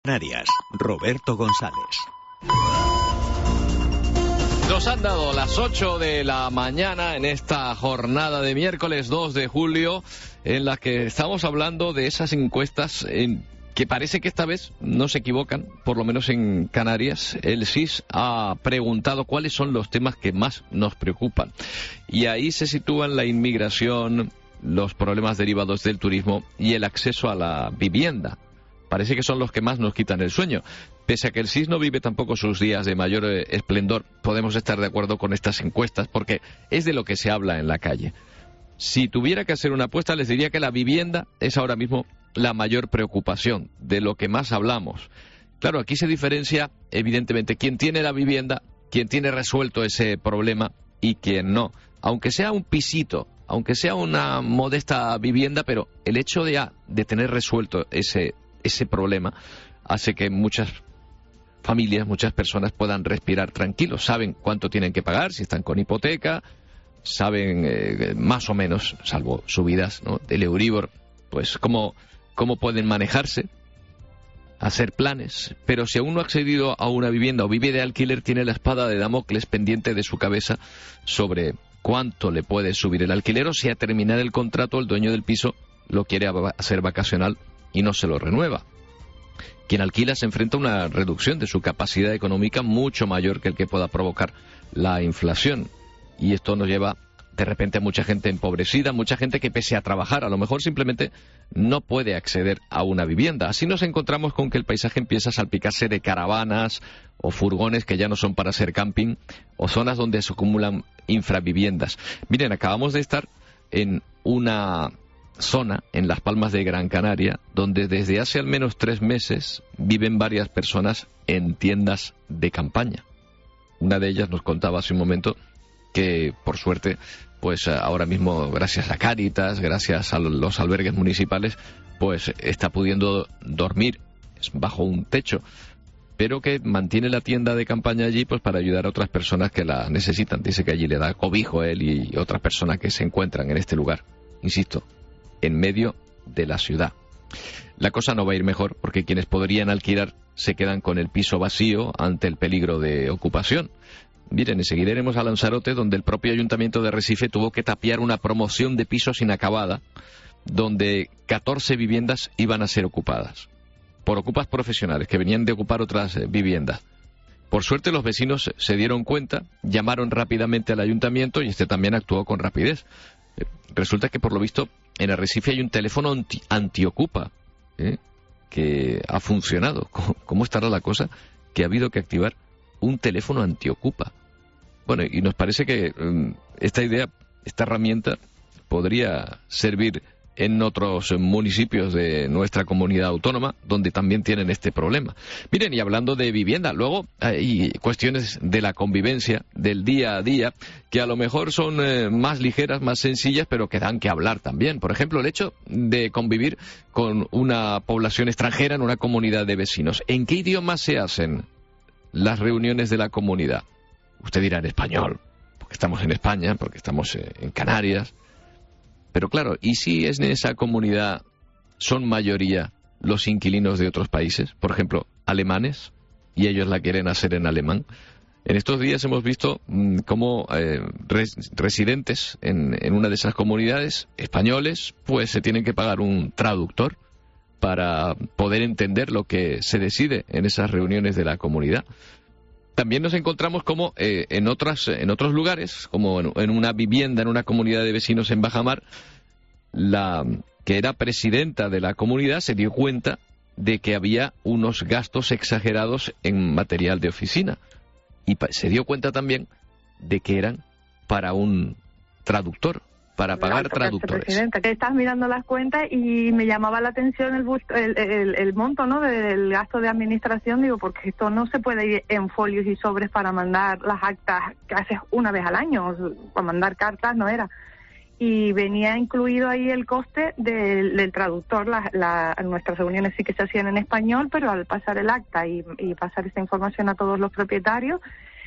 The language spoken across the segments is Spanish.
Canarias, Roberto González. Nos han dado las 8 de la mañana en esta jornada de miércoles 2 de julio, en la que estamos hablando de esas encuestas que parece que esta vez no se equivocan, por lo menos en Canarias. El SIS ha preguntado cuáles son los temas que más nos preocupan. Y ahí se sitúan la inmigración, los problemas derivados del turismo y el acceso a la vivienda. Parece que son los que más nos quitan el sueño. Pese a que el SIS no vive tampoco sus días de mayor esplendor, podemos estar de acuerdo con estas encuestas porque es de lo que se habla en la calle. Si tuviera que hacer una apuesta, les diría que la vivienda es ahora mismo la mayor preocupación, de lo que más hablamos. Claro, aquí se diferencia, evidentemente, quién tiene la vivienda, quién tiene resuelto ese problema y quién no. Aunque sea un pisito, aunque sea una modesta vivienda, pero el hecho de tener resuelto ese problema hace que muchas familias, muchas personas puedan respirar tranquilos. Saben cuánto tienen que pagar, si están con hipoteca, saben más o menos, salvo subidas, ¿no?, del Euribor, pues cómo pueden manejarse, hacer planes. Pero si aún no ha accedido a una vivienda o vive de alquiler, tiene la espada de Damocles pendiente de su cabeza sobre cuánto le puede subir el alquiler, o si a terminar el contrato el dueño del piso lo quiere hacer vacacional y no se lo renueva. Quien alquila se enfrenta a una reducción de su capacidad económica mucho mayor que el que pueda provocar la inflación. Y esto nos lleva de repente a mucha gente empobrecida, mucha gente que pese a trabajar, a lo mejor simplemente no puede acceder a una vivienda. Así nos encontramos con que el paisaje empieza a salpicarse de caravanas o furgones que ya no son para hacer camping, o zonas donde se acumulan infraviviendas. Miren, acabamos de estar en una zona en Las Palmas de Gran Canaria, donde desde hace al menos 3 meses viven varias personas en tiendas de campaña. Una de ellas nos contaba hace un momento que, por suerte, pues ahora mismo, gracias a Cáritas, gracias a los albergues municipales, pues está pudiendo dormir bajo un techo, pero que mantiene la tienda de campaña allí pues para ayudar a otras personas que la necesitan. Dice que allí le da cobijo a él y otras personas que se encuentran en este lugar. Insisto, en medio de la ciudad. La cosa no va a ir mejor porque quienes podrían alquilar se quedan con el piso vacío ante el peligro de ocupación. Miren, enseguida iremos a Lanzarote, donde el propio Ayuntamiento de Arrecife tuvo que tapiar una promoción de pisos inacabada, donde 14 viviendas iban a ser ocupadas por ocupas profesionales que venían de ocupar otras viviendas. Por suerte los vecinos se dieron cuenta, llamaron rápidamente al Ayuntamiento y este también actuó con rapidez. Resulta que, por lo visto, en Arrecife hay un teléfono antiocupa que ha funcionado. ¿Cómo estará la cosa? Que ha habido que activar un teléfono antiocupa. Bueno, y nos parece que esta idea, esta herramienta, podría servir en otros municipios de nuestra comunidad autónoma, donde también tienen este problema. Miren, y hablando de vivienda, luego hay cuestiones de la convivencia, del día a día, que a lo mejor son más ligeras, más sencillas, pero que dan que hablar también. Por ejemplo, el hecho de convivir con una población extranjera en una comunidad de vecinos. ¿En qué idioma se hacen las reuniones de la comunidad? Usted dirá en español, porque estamos en España, porque estamos en Canarias. Pero claro, ¿y si en esa comunidad son mayoría los inquilinos de otros países? Por ejemplo, alemanes, y ellos la quieren hacer en alemán. En estos días hemos visto cómo residentes en una de esas comunidades, españoles, pues se tienen que pagar un traductor para poder entender lo que se decide en esas reuniones de la comunidad. También nos encontramos como en otros lugares, como en una vivienda, en una comunidad de vecinos en Bajamar, la que era presidenta de la comunidad se dio cuenta de que había unos gastos exagerados en material de oficina. Y se dio cuenta también de que eran para un traductor, para pagar traductores. Presidenta, que estás mirando las cuentas y me llamaba la atención el monto, ¿no?, del gasto de administración. Digo, porque esto no se puede ir en folios y sobres para mandar las actas que haces una vez al año, para mandar cartas no era. Y venía incluido ahí el coste del traductor. Nuestras reuniones sí que se hacían en español, pero al pasar el acta y pasar esta información a todos los propietarios,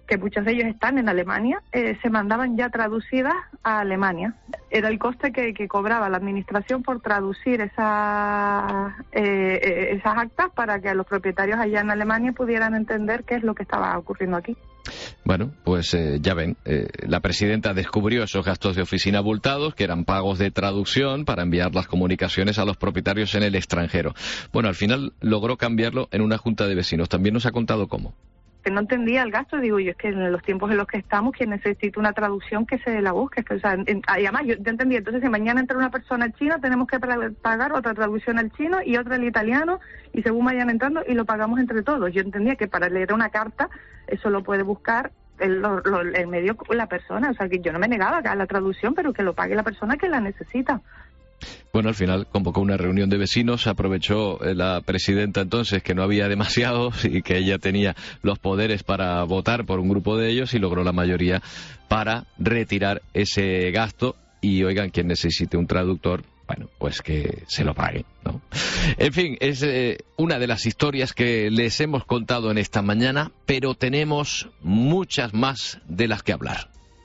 que muchos de ellos están en Alemania, se mandaban ya traducidas a Alemania. Era el coste que cobraba la administración por traducir esas actas para que los propietarios allá en Alemania pudieran entender qué es lo que estaba ocurriendo aquí. Bueno, pues ya ven, la presidenta descubrió esos gastos de oficina abultados, que eran pagos de traducción para enviar las comunicaciones a los propietarios en el extranjero. Bueno, al final logró cambiarlo en una junta de vecinos. También nos ha contado cómo. Que no entendía el gasto, digo yo, es que en los tiempos en los que estamos, quien necesita una traducción que se la busque. O sea, además, yo entendía, entonces si mañana entra una persona al chino, tenemos que pagar otra traducción al chino y otra al italiano, y según vayan entrando, y lo pagamos entre todos. Yo entendía que para leer una carta, eso lo puede buscar el medio, la persona. O sea, que yo no me negaba a la traducción, pero que lo pague la persona que la necesita. Bueno, al final convocó una reunión de vecinos, aprovechó la presidenta entonces que no había demasiados y que ella tenía los poderes para votar por un grupo de ellos y logró la mayoría para retirar ese gasto. Y oigan, quien necesite un traductor, bueno, pues que se lo pague, ¿no? En fin, es una de las historias que les hemos contado en esta mañana, pero tenemos muchas más de las que hablar.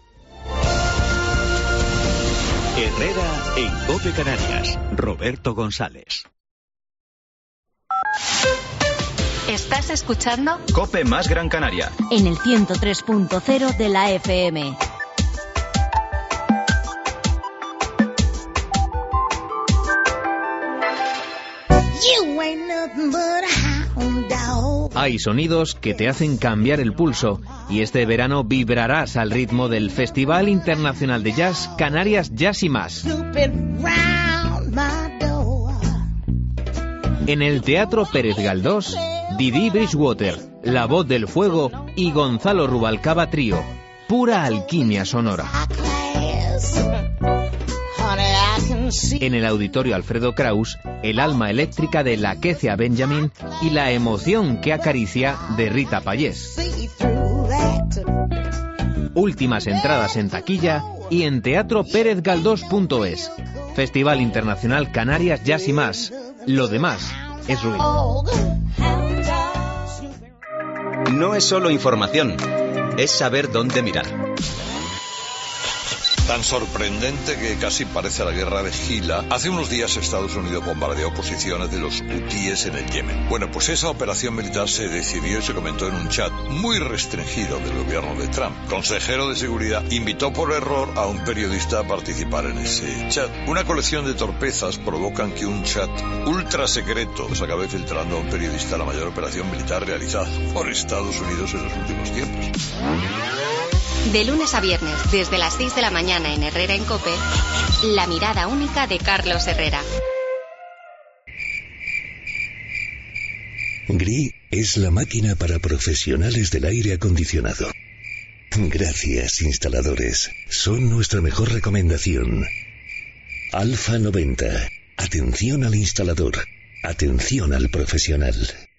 Herrera en COPE Canarias. Roberto González. ¿Estás escuchando? COPE más Gran Canaria. En el 103.0 de la FM. Hay sonidos que te hacen cambiar el pulso y este verano vibrarás al ritmo del Festival Internacional de Jazz Canarias Jazz y Más. En el Teatro Pérez Galdós, Didi Bridgewater, La Voz del Fuego y Gonzalo Rubalcaba Trío. Pura alquimia sonora. En el Auditorio Alfredo Kraus, el alma eléctrica de Laquecia Benjamin y la emoción que acaricia de Rita Payés. Últimas entradas en taquilla y en teatropérezgaldós.es. Festival Internacional Canarias Jazz y Más. Lo demás es ruido. No es solo información, es saber dónde mirar. Tan sorprendente que casi parece la guerra de Gila. Hace unos días Estados Unidos bombardeó posiciones de los hutíes en el Yemen. Bueno, pues esa operación militar se decidió y se comentó en un chat muy restringido del gobierno de Trump. Consejero de Seguridad invitó por error a un periodista a participar en ese chat. Una colección de torpezas provocan que un chat ultra secreto se acabe filtrando a un periodista la mayor operación militar realizada por Estados Unidos en los últimos tiempos. De lunes a viernes, desde las 6 de la mañana en Herrera en COPE, la mirada única de Carlos Herrera. GRI es la máquina para profesionales del aire acondicionado. Gracias, instaladores. Son nuestra mejor recomendación. Alfa 90. Atención al instalador. Atención al profesional.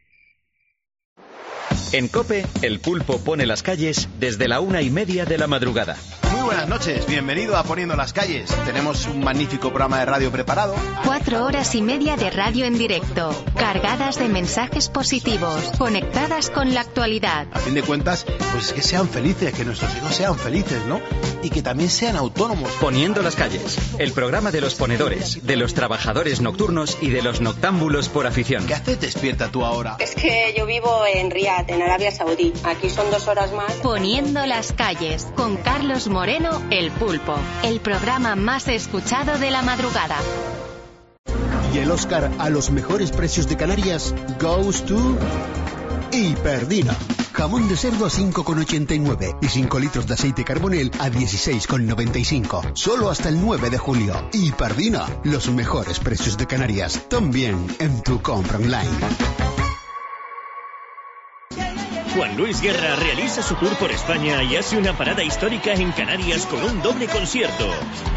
En COPE, el pulpo pone las calles desde la 1:30 de la madrugada. Muy buenas noches, bienvenido a Poniendo las Calles. Tenemos un magnífico programa de radio preparado. 4 horas y media de radio en directo, cargadas de mensajes positivos, conectadas con la actualidad. A fin de cuentas, pues que sean felices, que nuestros hijos sean felices, ¿no? Y que también sean autónomos. Poniendo las Calles, el programa de los ponedores, de los trabajadores nocturnos y de los noctámbulos por afición. ¿Qué haces despierta tú ahora? Es que yo vivo en Riad, en Arabia Saudí. Aquí son 2 horas más. Poniendo las Calles, con Carlos Moreno, El Pulpo, el programa más escuchado de la madrugada. Y el Oscar a los mejores precios de Canarias goes to Hiperdina. Jamón de cerdo a 5,89 y 5 litros de aceite Carbonell a 16,95. Solo hasta el 9 de julio. Hiperdina, los mejores precios de Canarias, también en tu compra online. Juan Luis Guerra realiza su tour por España y hace una parada histórica en Canarias con un doble concierto.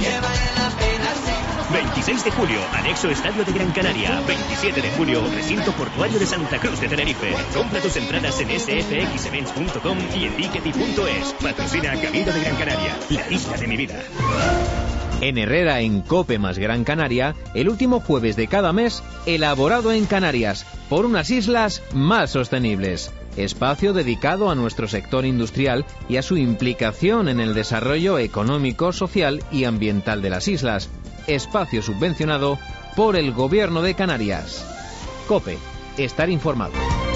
26 de julio, anexo Estadio de Gran Canaria. 27 de julio, recinto portuario de Santa Cruz de Tenerife. Compra tus entradas en sfxevents.com y en tickety.es. Patrocina Cabildo de Gran Canaria, la isla de mi vida. En Herrera en COPE más Gran Canaria, el último jueves de cada mes, elaborado en Canarias, por unas islas más sostenibles. espacio dedicado a nuestro sector industrial y a su implicación en el desarrollo económico, social y ambiental de las islas. Espacio subvencionado por el Gobierno de Canarias. COPE. Estar informado.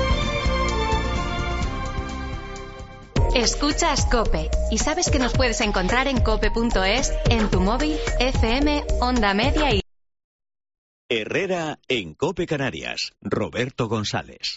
Escuchas COPE y sabes que nos puedes encontrar en cope.es, en tu móvil, FM, onda media y... Herrera en COPE Canarias. Roberto González.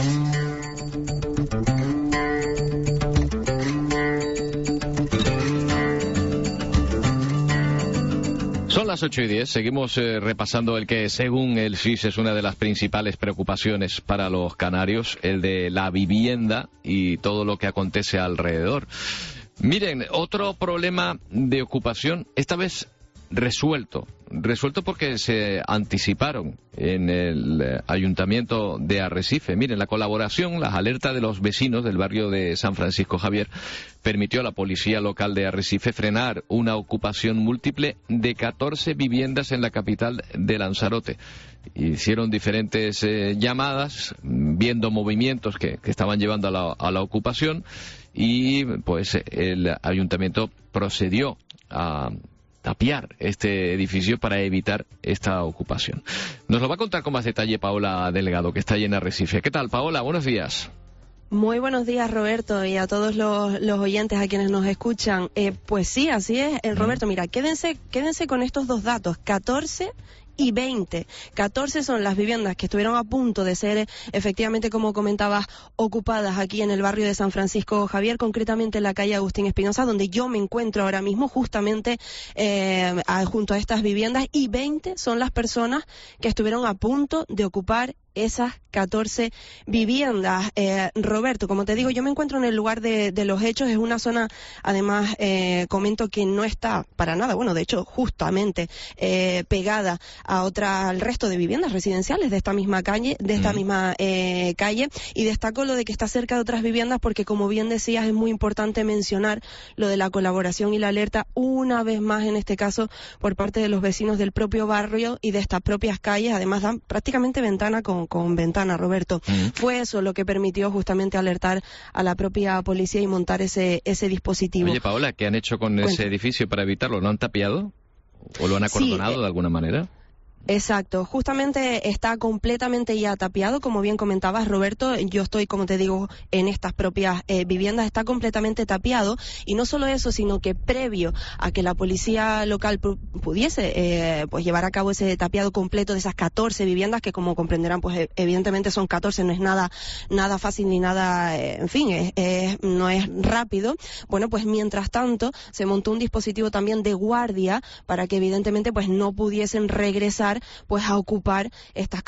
Son las 8:10, seguimos repasando el que según el SIS es una de las principales preocupaciones para los canarios, el de la vivienda y todo lo que acontece alrededor. Miren, otro problema de ocupación, esta vez resuelto porque se anticiparon en el Ayuntamiento de Arrecife. Miren, la colaboración, las alertas de los vecinos del barrio de San Francisco Javier permitió a la policía local de Arrecife frenar una ocupación múltiple de 14 viviendas en la capital de Lanzarote. Hicieron diferentes llamadas, viendo movimientos que estaban llevando a la ocupación, y pues el Ayuntamiento procedió a tapiar este edificio para evitar esta ocupación. Nos lo va a contar con más detalle Paola Delgado, que está allí en Arrecife. ¿Qué tal, Paola? Buenos días. Muy buenos días, Roberto, y a todos los oyentes a quienes nos escuchan. Pues sí, así es, Roberto. Mira, quédense con estos dos datos, 14 y 20. 14 son las viviendas que estuvieron a punto de ser, efectivamente, como comentabas, ocupadas aquí en el barrio de San Francisco Javier, concretamente en la calle Agustín Espinosa, donde yo me encuentro ahora mismo, justamente junto a estas viviendas, y 20 son las personas que estuvieron a punto de ocupar esas 14 viviendas. Roberto, como te digo, yo me encuentro en el lugar de los hechos. Es una zona, además, comento que no está para nada, bueno, de hecho, justamente pegada al resto de viviendas residenciales de esta misma calle, y destaco lo de que está cerca de otras viviendas porque, como bien decías, es muy importante mencionar lo de la colaboración y la alerta, una vez más en este caso, por parte de los vecinos del propio barrio y de estas propias calles. Además, dan prácticamente ventana con ventana, Roberto. Fue eso lo que permitió justamente alertar a la propia policía y montar ese dispositivo. Oye, Paola, ¿qué han hecho con ese edificio para evitarlo? ¿Lo han tapiado? ¿O lo han acordonado de alguna manera? Exacto, justamente está completamente ya tapiado, como bien comentabas, Roberto. Yo estoy, como te digo, en estas propias viviendas, está completamente tapiado, y no solo eso, sino que previo a que la policía local pudiese pues llevar a cabo ese tapiado completo de esas 14 viviendas, que como comprenderán, pues evidentemente son 14, no es nada fácil ni nada, en fin, no es rápido. Bueno, pues mientras tanto se montó un dispositivo también de guardia para que evidentemente pues no pudiesen regresar pues a ocupar estas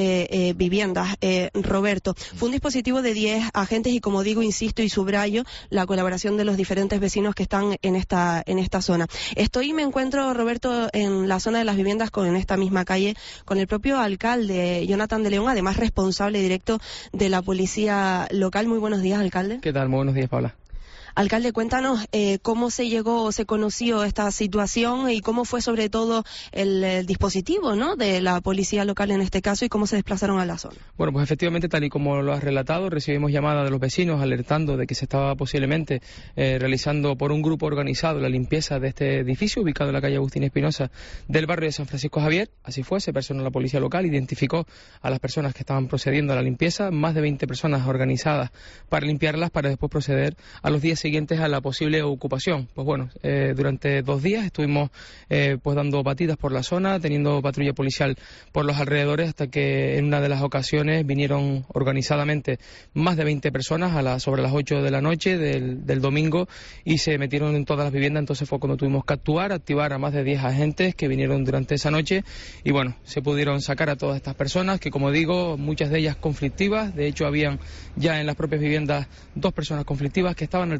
14 viviendas. Roberto, fue un dispositivo de 10 agentes y, como digo, insisto y subrayo la colaboración de los diferentes vecinos que están en esta zona. Me encuentro, Roberto, en la zona de las viviendas, en esta misma calle, con el propio alcalde, Jonathan de León, además responsable directo de la policía local. Muy buenos días, alcalde. ¿Qué tal? Muy buenos días, Paula. Alcalde, cuéntanos cómo se conoció esta situación y cómo fue sobre todo el dispositivo, ¿no?, de la policía local en este caso, y cómo se desplazaron a la zona. Bueno, pues efectivamente, tal y como lo has relatado, recibimos llamadas de los vecinos alertando de que se estaba posiblemente realizando por un grupo organizado la limpieza de este edificio ubicado en la calle Agustín Espinosa del barrio de San Francisco Javier. Así fue, se personó la policía local, identificó a las personas que estaban procediendo a la limpieza, más de 20 personas organizadas para limpiarlas, para después proceder a los días siguientes a la posible ocupación. Pues bueno, durante 2 días estuvimos pues dando batidas por la zona, teniendo patrulla policial por los alrededores, hasta que en una de las ocasiones vinieron organizadamente más de 20 personas sobre las 8 de la noche del domingo, y se metieron en todas las viviendas. Entonces fue cuando tuvimos que activar a más de 10 agentes que vinieron durante esa noche, y bueno, se pudieron sacar a todas estas personas, que, como digo, muchas de ellas conflictivas. De hecho, habían ya en las propias viviendas 2 personas conflictivas que estaban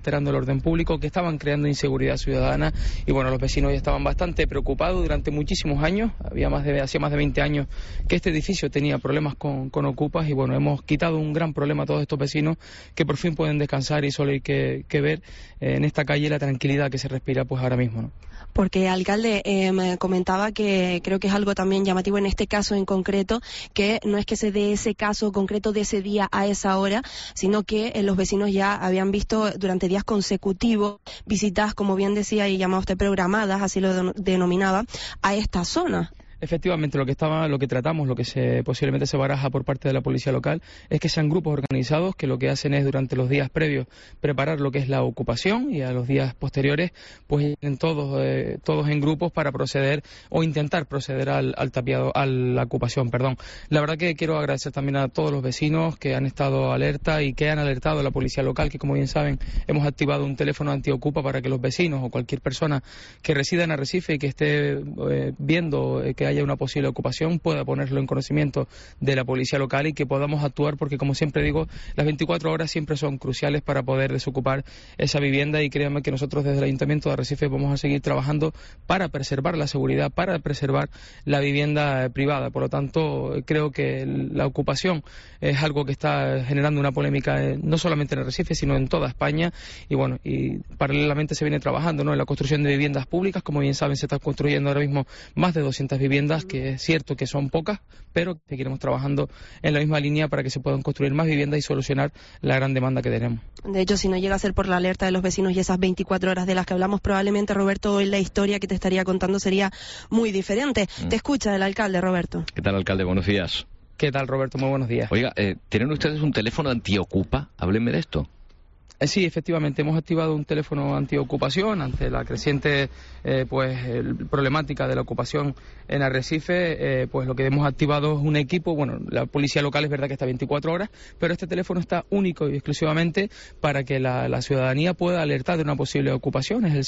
alterando el orden público, que estaban creando inseguridad ciudadana, y bueno, los vecinos ya estaban bastante preocupados durante muchísimos años. Hacía más de 20 años que este edificio tenía problemas con ocupas, y bueno, hemos quitado un gran problema a todos estos vecinos que por fin pueden descansar, y solo hay que ver en esta calle la tranquilidad que se respira pues ahora mismo, ¿no? Porque, alcalde, me comentaba que creo que es algo también llamativo en este caso en concreto, que no es que se dé ese caso concreto de ese día a esa hora, sino que los vecinos ya habían visto durante días consecutivos visitas, como bien decía y llamaba usted, programadas, así lo denominaba, a esta zona. Efectivamente, lo que tratamos, lo que posiblemente se baraja por parte de la policía local, es que sean grupos organizados que lo que hacen es durante los días previos preparar lo que es la ocupación, y a los días posteriores pues todos en grupos para proceder o intentar proceder al tapiado, a la ocupación, perdón. La verdad que quiero agradecer también a todos los vecinos que han estado alerta y que han alertado a la policía local, que como bien saben hemos activado un teléfono antiocupa para que los vecinos o cualquier persona que resida en Arrecife y que esté viendo que haya una posible ocupación pueda ponerlo en conocimiento de la policía local, y que podamos actuar, porque como siempre digo, las 24 horas siempre son cruciales para poder desocupar esa vivienda, y créanme que nosotros desde el Ayuntamiento de Arrecife vamos a seguir trabajando para preservar la seguridad, para preservar la vivienda privada. Por lo tanto, creo que la ocupación es algo que está generando una polémica no solamente en Arrecife, sino en toda España, y bueno, y paralelamente se viene trabajando, ¿no?, en la construcción de viviendas públicas. Como bien saben, se están construyendo ahora mismo más de 200 viviendas, que es cierto que son pocas, pero seguiremos trabajando en la misma línea para que se puedan construir más viviendas y solucionar la gran demanda que tenemos. De hecho, si no llega a ser por la alerta de los vecinos y esas 24 horas de las que hablamos, probablemente, Roberto, hoy la historia que te estaría contando sería muy diferente. Te escucha el alcalde, Roberto. ¿Qué tal, alcalde? Buenos días. ¿Qué tal, Roberto? Muy buenos días. Oiga, ¿tienen ustedes un teléfono antiocupa? Háblenme de esto. Sí, efectivamente, hemos activado un teléfono antiocupación ante la creciente problemática de la ocupación en Arrecife. Pues lo que hemos activado es un equipo. Bueno, la policía local es verdad que está 24 horas, pero este teléfono está único y exclusivamente para que la ciudadanía pueda alertar de una posible ocupación. Es el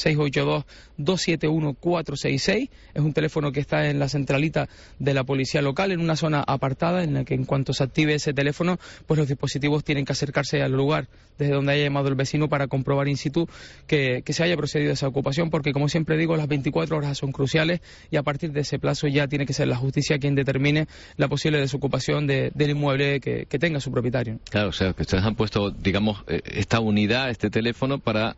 682-271-466. Es un teléfono que está en la centralita de la policía local, en una zona apartada, en la que en cuanto se active ese teléfono, pues los dispositivos tienen que acercarse al lugar desde donde haya llamado el vecino para comprobar in situ que se haya procedido a esa ocupación, porque como siempre digo, las 24 horas son cruciales, y a partir de ese plazo ya tiene que ser la justicia quien determine la posible desocupación del inmueble que tenga su propietario. Claro, o sea, que ustedes han puesto, digamos, esta unidad, este teléfono para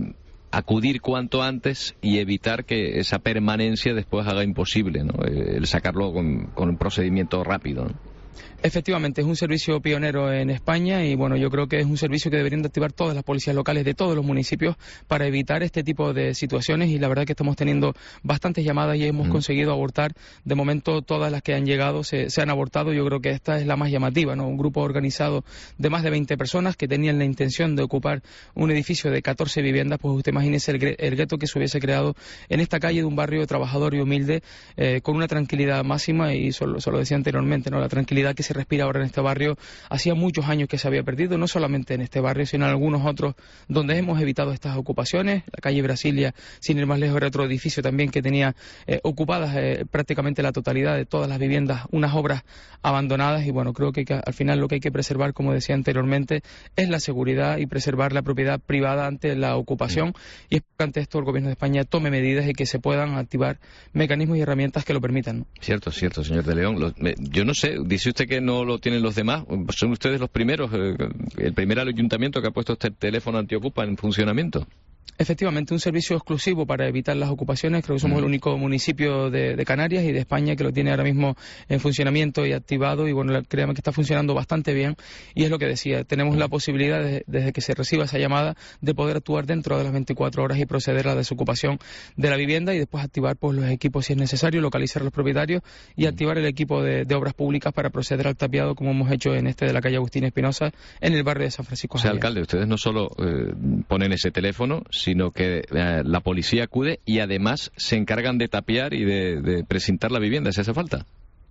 acudir cuanto antes y evitar que esa permanencia después haga imposible, ¿no?, el sacarlo con un procedimiento rápido, ¿no? Efectivamente, es un servicio pionero en España, y bueno, yo creo que es un servicio que deberían de activar todas las policías locales de todos los municipios para evitar este tipo de situaciones, y la verdad que estamos teniendo bastantes llamadas y hemos conseguido abortar. De momento todas las que han llegado se han abortado. Yo creo que esta es la más llamativa, ¿no? Un grupo organizado de más de 20 personas que tenían la intención de ocupar un edificio de 14 viviendas. Pues usted imagínese el gueto que se hubiese creado en esta calle de un barrio trabajador y humilde, con una tranquilidad máxima, y solo decía anteriormente, ¿no?, la tranquilidad que se respira ahora en este barrio hacía muchos años que se había perdido, no solamente en este barrio, sino en algunos otros donde hemos evitado estas ocupaciones. La calle Brasilia, sin ir más lejos, era otro edificio también que tenía ocupadas prácticamente la totalidad de todas las viviendas, unas obras abandonadas, y bueno, creo que al final lo que hay que preservar, como decía anteriormente, es la seguridad y preservar la propiedad privada ante la ocupación, y es que ante esto el Gobierno de España tome medidas y que se puedan activar mecanismos y herramientas que lo permitan, ¿no? Cierto, señor de León. Yo no sé, dice usted que no lo tienen los demás. ¿Son ustedes los primeros, el primer ayuntamiento que ha puesto este teléfono antiocupa en funcionamiento? Efectivamente, un servicio exclusivo para evitar las ocupaciones. Creo que somos el único municipio de Canarias y de España que lo tiene ahora mismo en funcionamiento y activado, y bueno, créame que está funcionando bastante bien, y es lo que decía, tenemos la posibilidad desde que se reciba esa llamada de poder actuar dentro de las 24 horas y proceder a la desocupación de la vivienda, y después activar pues los equipos si es necesario, localizar a los propietarios y activar el equipo de obras públicas para proceder al tapiado, como hemos hecho en de la calle Agustín Espinosa, en el barrio de San Francisco. O sea, alcalde, ustedes no solo ponen ese teléfono, sino que la policía acude y además se encargan de tapiar y de precintar la vivienda, si hace falta.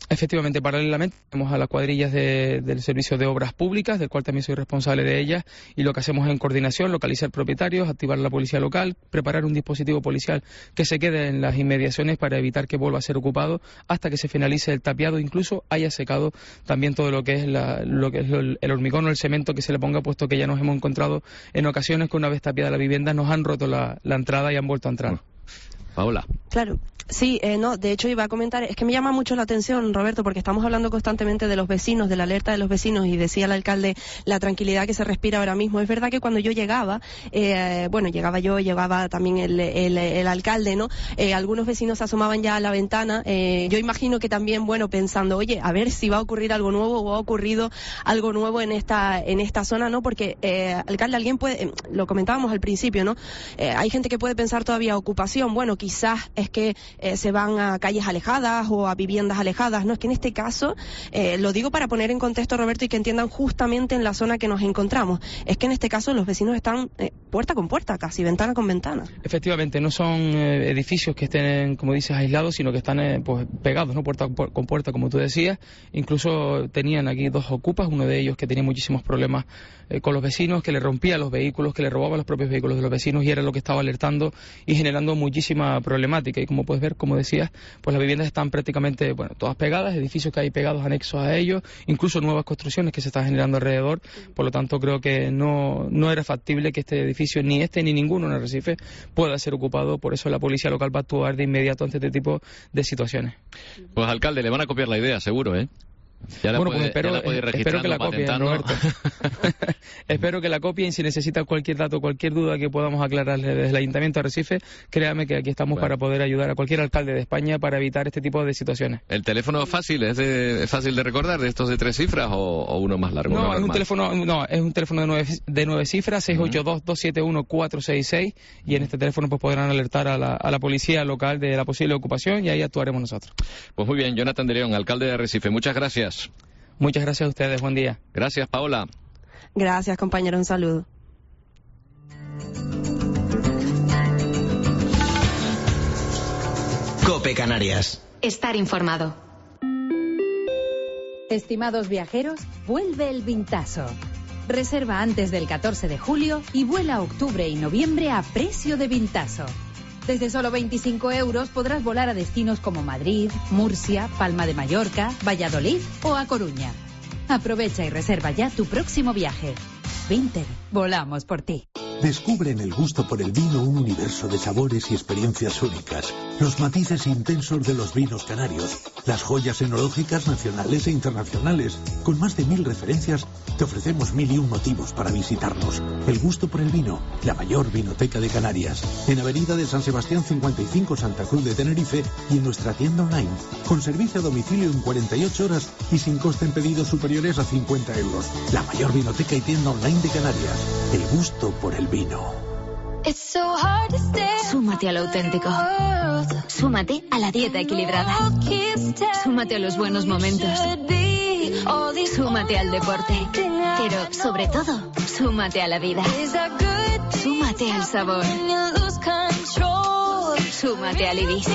Efectivamente, paralelamente tenemos a las cuadrillas del Servicio de Obras Públicas, del cual también soy responsable de ellas, y lo que hacemos en coordinación, localizar propietarios, activar la policía local, preparar un dispositivo policial que se quede en las inmediaciones para evitar que vuelva a ser ocupado hasta que se finalice el tapiado, incluso haya secado también todo lo que es el hormigón o el cemento que se le ponga, puesto que ya nos hemos encontrado en ocasiones que una vez tapiada la vivienda nos han roto la entrada y han vuelto a entrar. Paola. Claro. Sí, no, de hecho iba a comentar, es que me llama mucho la atención, Roberto, porque estamos hablando constantemente de los vecinos, de la alerta de los vecinos, y decía el alcalde la tranquilidad que se respira ahora mismo. Es verdad que cuando yo llegaba, llegaba también el alcalde, ¿no? Algunos vecinos se asomaban ya a la ventana, yo imagino que también, pensando, oye, a ver si va a ocurrir algo nuevo o ha ocurrido algo nuevo en esta zona, ¿no? Porque, alcalde, alguien puede, lo comentábamos al principio, ¿no? Hay gente que puede pensar todavía ocupación, bueno, quizás es que se van a calles alejadas o a viviendas alejadas, ¿no? Es que en este caso, lo digo para poner en contexto, Roberto, y que entiendan justamente en la zona que nos encontramos, es que en este caso los vecinos están puerta con puerta, casi ventana con ventana. Efectivamente, no son edificios que estén, como dices, aislados, sino que están pegados, ¿no? Puerta con puerta, como tú decías. Incluso tenían aquí 2 ocupas, uno de ellos que tenía muchísimos problemas con los vecinos, que le rompía los vehículos, que le robaba los propios vehículos de los vecinos, y era lo que estaba alertando y generando muchísima problemática. Y como puedes ver, como decías, pues las viviendas están prácticamente, todas pegadas, edificios que hay pegados anexos a ellos, incluso nuevas construcciones que se están generando alrededor. Por lo tanto, creo que no era factible que este edificio, ni este ni ninguno en Arrecife, pueda ser ocupado. Por eso la policía local va a actuar de inmediato ante este tipo de situaciones. Pues, alcalde, le van a copiar la idea, seguro, ¿eh? Espero que la copien, Roberto. Espero que la copien. Si necesita cualquier dato, cualquier duda que podamos aclararle desde el Ayuntamiento de Arrecife, créame que aquí estamos para poder ayudar a cualquier alcalde de España para evitar este tipo de situaciones. ¿El teléfono es fácil? ¿Es fácil de recordar, de estos de 3 cifras o uno más largo? No, es un teléfono de 9 cifras, 682-271-466, y en este teléfono pues podrán alertar a la policía local de la posible ocupación, y ahí actuaremos nosotros. Pues muy bien, Jonathan de León, alcalde de Arrecife, muchas gracias. Muchas gracias a ustedes, buen día. Gracias, Paola. Gracias, compañero, un saludo. COPE Canarias. Estar informado. Estimados viajeros, vuelve el Vintazo. Reserva antes del 14 de julio y vuela octubre y noviembre a precio de Vintazo. Desde solo 25 euros podrás volar a destinos como Madrid, Murcia, Palma de Mallorca, Valladolid o A Coruña. Aprovecha y reserva ya tu próximo viaje. Vinter, volamos por ti. Descubre en el gusto por el vino un universo de sabores y experiencias únicas. Los matices intensos de los vinos canarios. Las joyas enológicas nacionales e internacionales. Con más de 1000 referencias, te ofrecemos 1001 motivos para visitarnos. El gusto por el vino, la mayor vinoteca de Canarias. En Avenida de San Sebastián 55, Santa Cruz de Tenerife, y en nuestra tienda online. Con servicio a domicilio en 48 horas y sin coste en pedidos superiores a 50 euros. La mayor vinoteca y tienda online de Canarias. El gusto por el vino. Súmate a lo auténtico. Súmate a la dieta equilibrada. Súmate a los buenos momentos. Súmate al deporte. Pero, sobre todo, súmate a la vida. Súmate al sabor. Súmate al Ibis.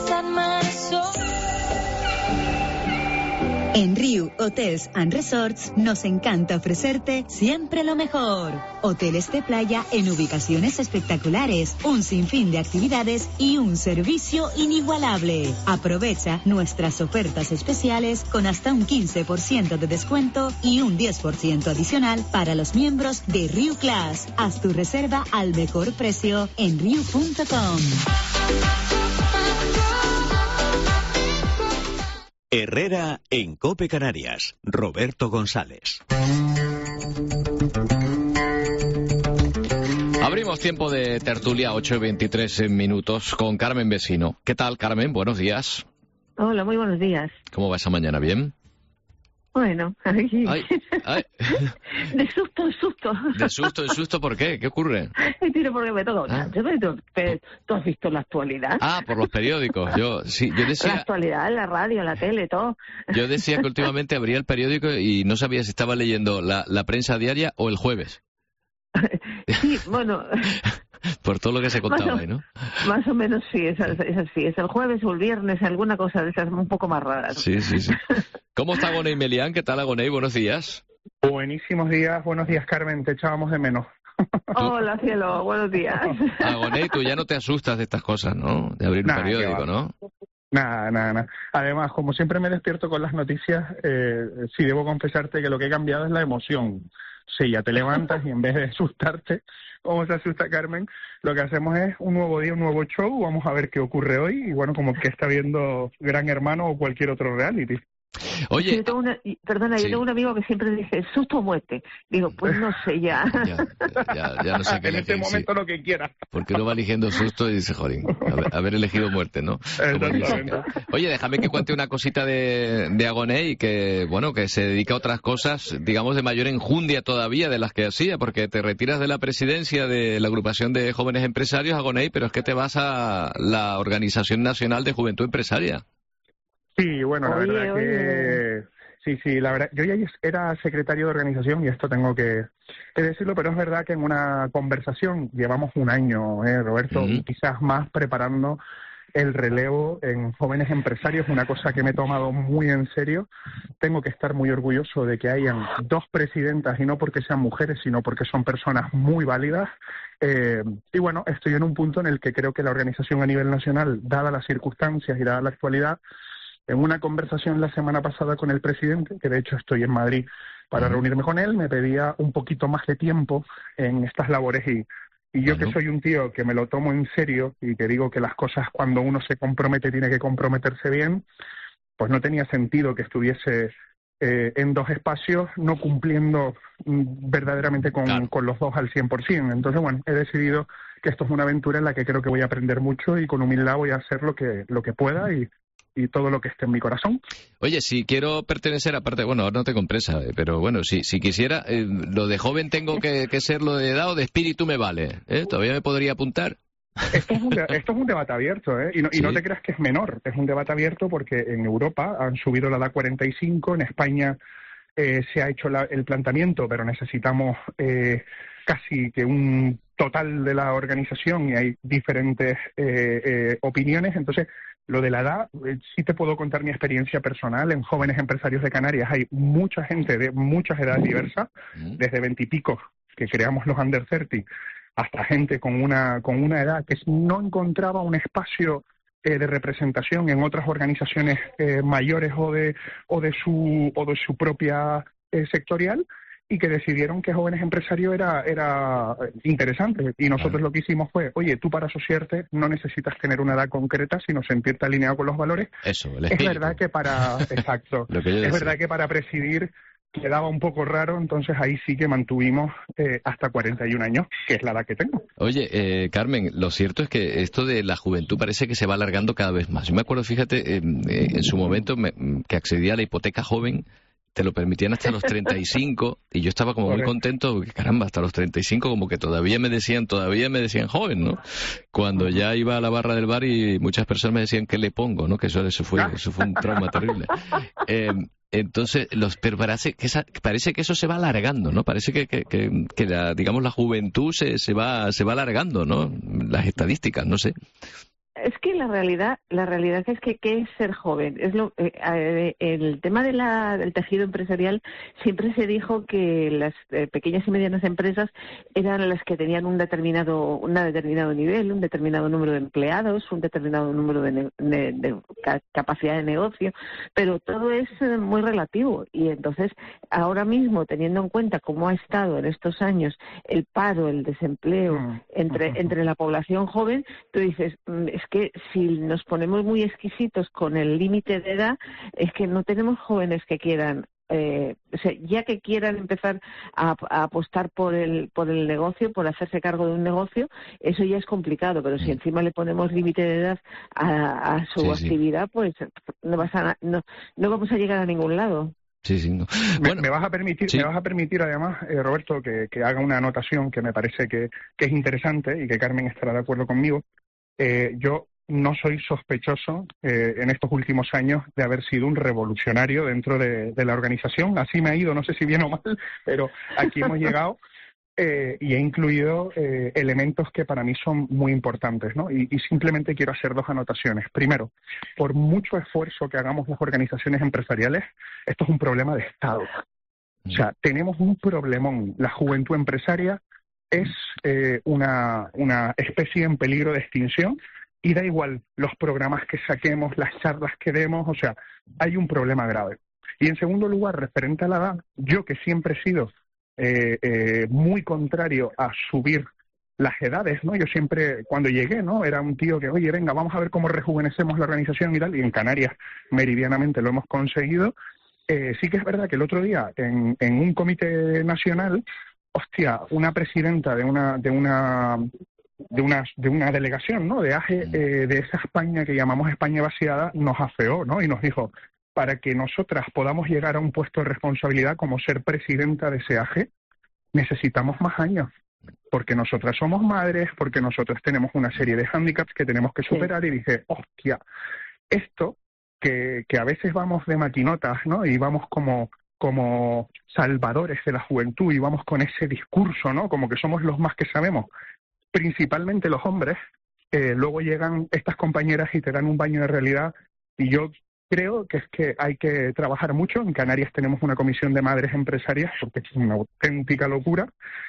En Riu Hotels and Resorts nos encanta ofrecerte siempre lo mejor. Hoteles de playa en ubicaciones espectaculares, un sinfín de actividades y un servicio inigualable. Aprovecha nuestras ofertas especiales con hasta un 15% de descuento y un 10% adicional para los miembros de Riu Class. Haz tu reserva al mejor precio en riu.com. Herrera en COPE Canarias. Roberto González. Abrimos tiempo de tertulia, 8:23 minutos, con Carmen Vecino. ¿Qué tal, Carmen? Buenos días. Hola, muy buenos días. ¿Cómo va esa mañana? ¿Bien? Bueno, Ay. De susto en susto. ¿De susto en susto? ¿Por qué? ¿Qué ocurre? Porque me toca ¿Tú has visto la actualidad? Ah, por los periódicos. Yo decía... La actualidad, la radio, la tele, todo. Yo decía que últimamente abría el periódico y no sabía si estaba leyendo la prensa diaria o el jueves. Sí, bueno... Por todo lo que se contaba ahí, ¿no? Más o menos sí, esas sí. Es el jueves o el viernes, alguna cosa de esas un poco más raras. Sí. ¿Cómo está Agoney Melián? ¿Qué tal, Agoney? Buenos días. Buenísimos días, buenos días, Carmen, te echábamos de menos. Hola, cielo, buenos días. Agoney, tú ya no te asustas de estas cosas, ¿no? De abrir un periódico, ¿no? Nada. Además, como siempre me despierto con las noticias, sí debo confesarte que lo que he cambiado es la emoción. Sí, ya te levantas y en vez de asustarte, como se asusta Carmen, lo que hacemos es un nuevo día, un nuevo show, vamos a ver qué ocurre hoy y bueno, como que está viendo Gran Hermano o cualquier otro reality. Oye, yo tengo yo tengo un amigo que siempre dice susto o muerte. Digo, pues no sé ya. Ya no sé qué en este momento lo que quiera. Porque uno va eligiendo susto y dice, jolín, haber elegido muerte, ¿no? Oye, déjame que cuente una cosita de Agoney, que bueno, que se dedica a otras cosas, digamos, de mayor enjundia todavía de las que hacía, porque te retiras de la presidencia de la agrupación de jóvenes empresarios, Agoney, pero es que te vas a la Organización Nacional de Juventud Empresaria. Sí, bueno, la verdad que sí, la verdad, yo ya era secretario de organización y esto tengo que decirlo, pero es verdad que en una conversación llevamos un año, Roberto, y quizás más preparando el relevo en jóvenes empresarios, una cosa que me he tomado muy en serio. Tengo que estar muy orgulloso de que hayan 2 presidentas, y no porque sean mujeres, sino porque son personas muy válidas. Y bueno, estoy en un punto en el que creo que la organización a nivel nacional, dadas las circunstancias y dada la actualidad, en una conversación la semana pasada con el presidente, que de hecho estoy en Madrid para reunirme con él, me pedía un poquito más de tiempo en estas labores y yo que soy un tío que me lo tomo en serio y que digo que las cosas cuando uno se compromete tiene que comprometerse bien, pues no tenía sentido que estuviese en 2 espacios no cumpliendo verdaderamente con los 2 al 100%. Entonces, bueno, he decidido que esto es una aventura en la que creo que voy a aprender mucho y con humildad voy a hacer lo que pueda y todo lo que esté en mi corazón. Oye, si quiero pertenecer, aparte, bueno, ahora no tengo empresa, pero bueno, si quisiera, lo de joven tengo que ser lo de edad o de espíritu me vale, ¿todavía me podría apuntar? Esto es un debate abierto, y no te creas que es menor, es un debate abierto porque en Europa han subido la edad 45, en España se ha hecho el planteamiento, pero necesitamos casi que un total de la organización y hay diferentes opiniones, entonces lo de la edad, sí te puedo contar mi experiencia personal. En Jóvenes Empresarios de Canarias hay mucha gente de muchas edades diversas, desde 20 y pico, que creamos los Under 30, hasta gente con una edad que no encontraba un espacio de representación en otras organizaciones mayores o de su propia sectorial, y que decidieron que Jóvenes Empresarios era interesante. Y nosotros lo que hicimos fue, oye, tú para asociarte no necesitas tener una edad concreta, sino sentirte alineado con los valores. Eso, el espíritu. Es verdad que exacto, es verdad que para presidir quedaba un poco raro, entonces ahí sí que mantuvimos hasta 41 años, que es la edad que tengo. Oye, Carmen, lo cierto es que esto de la juventud parece que se va alargando cada vez más. Yo me acuerdo, fíjate, en su momento que accedía a la hipoteca joven, te lo permitían hasta los 35 y yo estaba como muy contento porque caramba, hasta los 35 como que todavía me decían joven, ¿no? Cuando ya iba a la barra del bar y muchas personas me decían ¿qué le pongo? ¿No? Que eso fue un trauma terrible. Entonces, pero parece que eso se va alargando, ¿no? Parece que la juventud se va alargando, ¿no? Las estadísticas, no sé. Es que la realidad es que ¿qué es ser joven? El tema del tejido empresarial siempre se dijo que las pequeñas y medianas empresas eran las que tenían un determinado nivel, un determinado número de empleados, un determinado número de capacidad de negocio, pero todo es muy relativo y entonces ahora mismo, teniendo en cuenta cómo ha estado en estos años el paro, el desempleo entre la población joven, tú dices, es que si nos ponemos muy exquisitos con el límite de edad, es que no tenemos jóvenes que quieran, ya que quieran empezar a apostar por el negocio, por hacerse cargo de un negocio, eso ya es complicado, pero si encima le ponemos límite de edad a su actividad, pues no vamos a llegar a ningún lado. No. Bueno, me vas a permitir además, Roberto, que haga una anotación que me parece que es interesante y que Carmen estará de acuerdo conmigo. Yo no soy sospechoso en estos últimos años de haber sido un revolucionario dentro de la organización. Así me ha ido, no sé si bien o mal, pero aquí hemos llegado. y he incluido elementos que para mí son muy importantes, ¿no? Y simplemente quiero hacer 2 anotaciones. Primero, por mucho esfuerzo que hagamos las organizaciones empresariales, esto es un problema de Estado. O sea, tenemos un problemón. La juventud empresaria es una especie en peligro de extinción y da igual los programas que saquemos, las charlas que demos, o sea, hay un problema grave. Y en segundo lugar, referente a la edad, yo que siempre he sido muy contrario a subir las edades, ¿no? Yo siempre, cuando llegué, ¿no? Era un tío que, oye, venga, vamos a ver cómo rejuvenecemos la organización y tal, y en Canarias meridianamente lo hemos conseguido. Sí que es verdad que el otro día, en un comité nacional, hostia, una presidenta de una delegación, ¿no? De AGE, de esa España que llamamos España vaciada, nos afeó, ¿no? Y nos dijo, para que nosotras podamos llegar a un puesto de responsabilidad como ser presidenta de ese AGE, necesitamos más años, porque nosotras somos madres, porque nosotras tenemos una serie de hándicaps que tenemos que superar, y dije, hostia, esto que a veces vamos de maquinotas, ¿no? Y vamos como salvadores de la juventud y vamos con ese discurso, ¿no? Como que somos los más que sabemos, principalmente los hombres, luego llegan estas compañeras y te dan un baño de realidad, y yo creo que es que hay que trabajar mucho. En Canarias tenemos una comisión de madres empresarias, porque es una auténtica locura,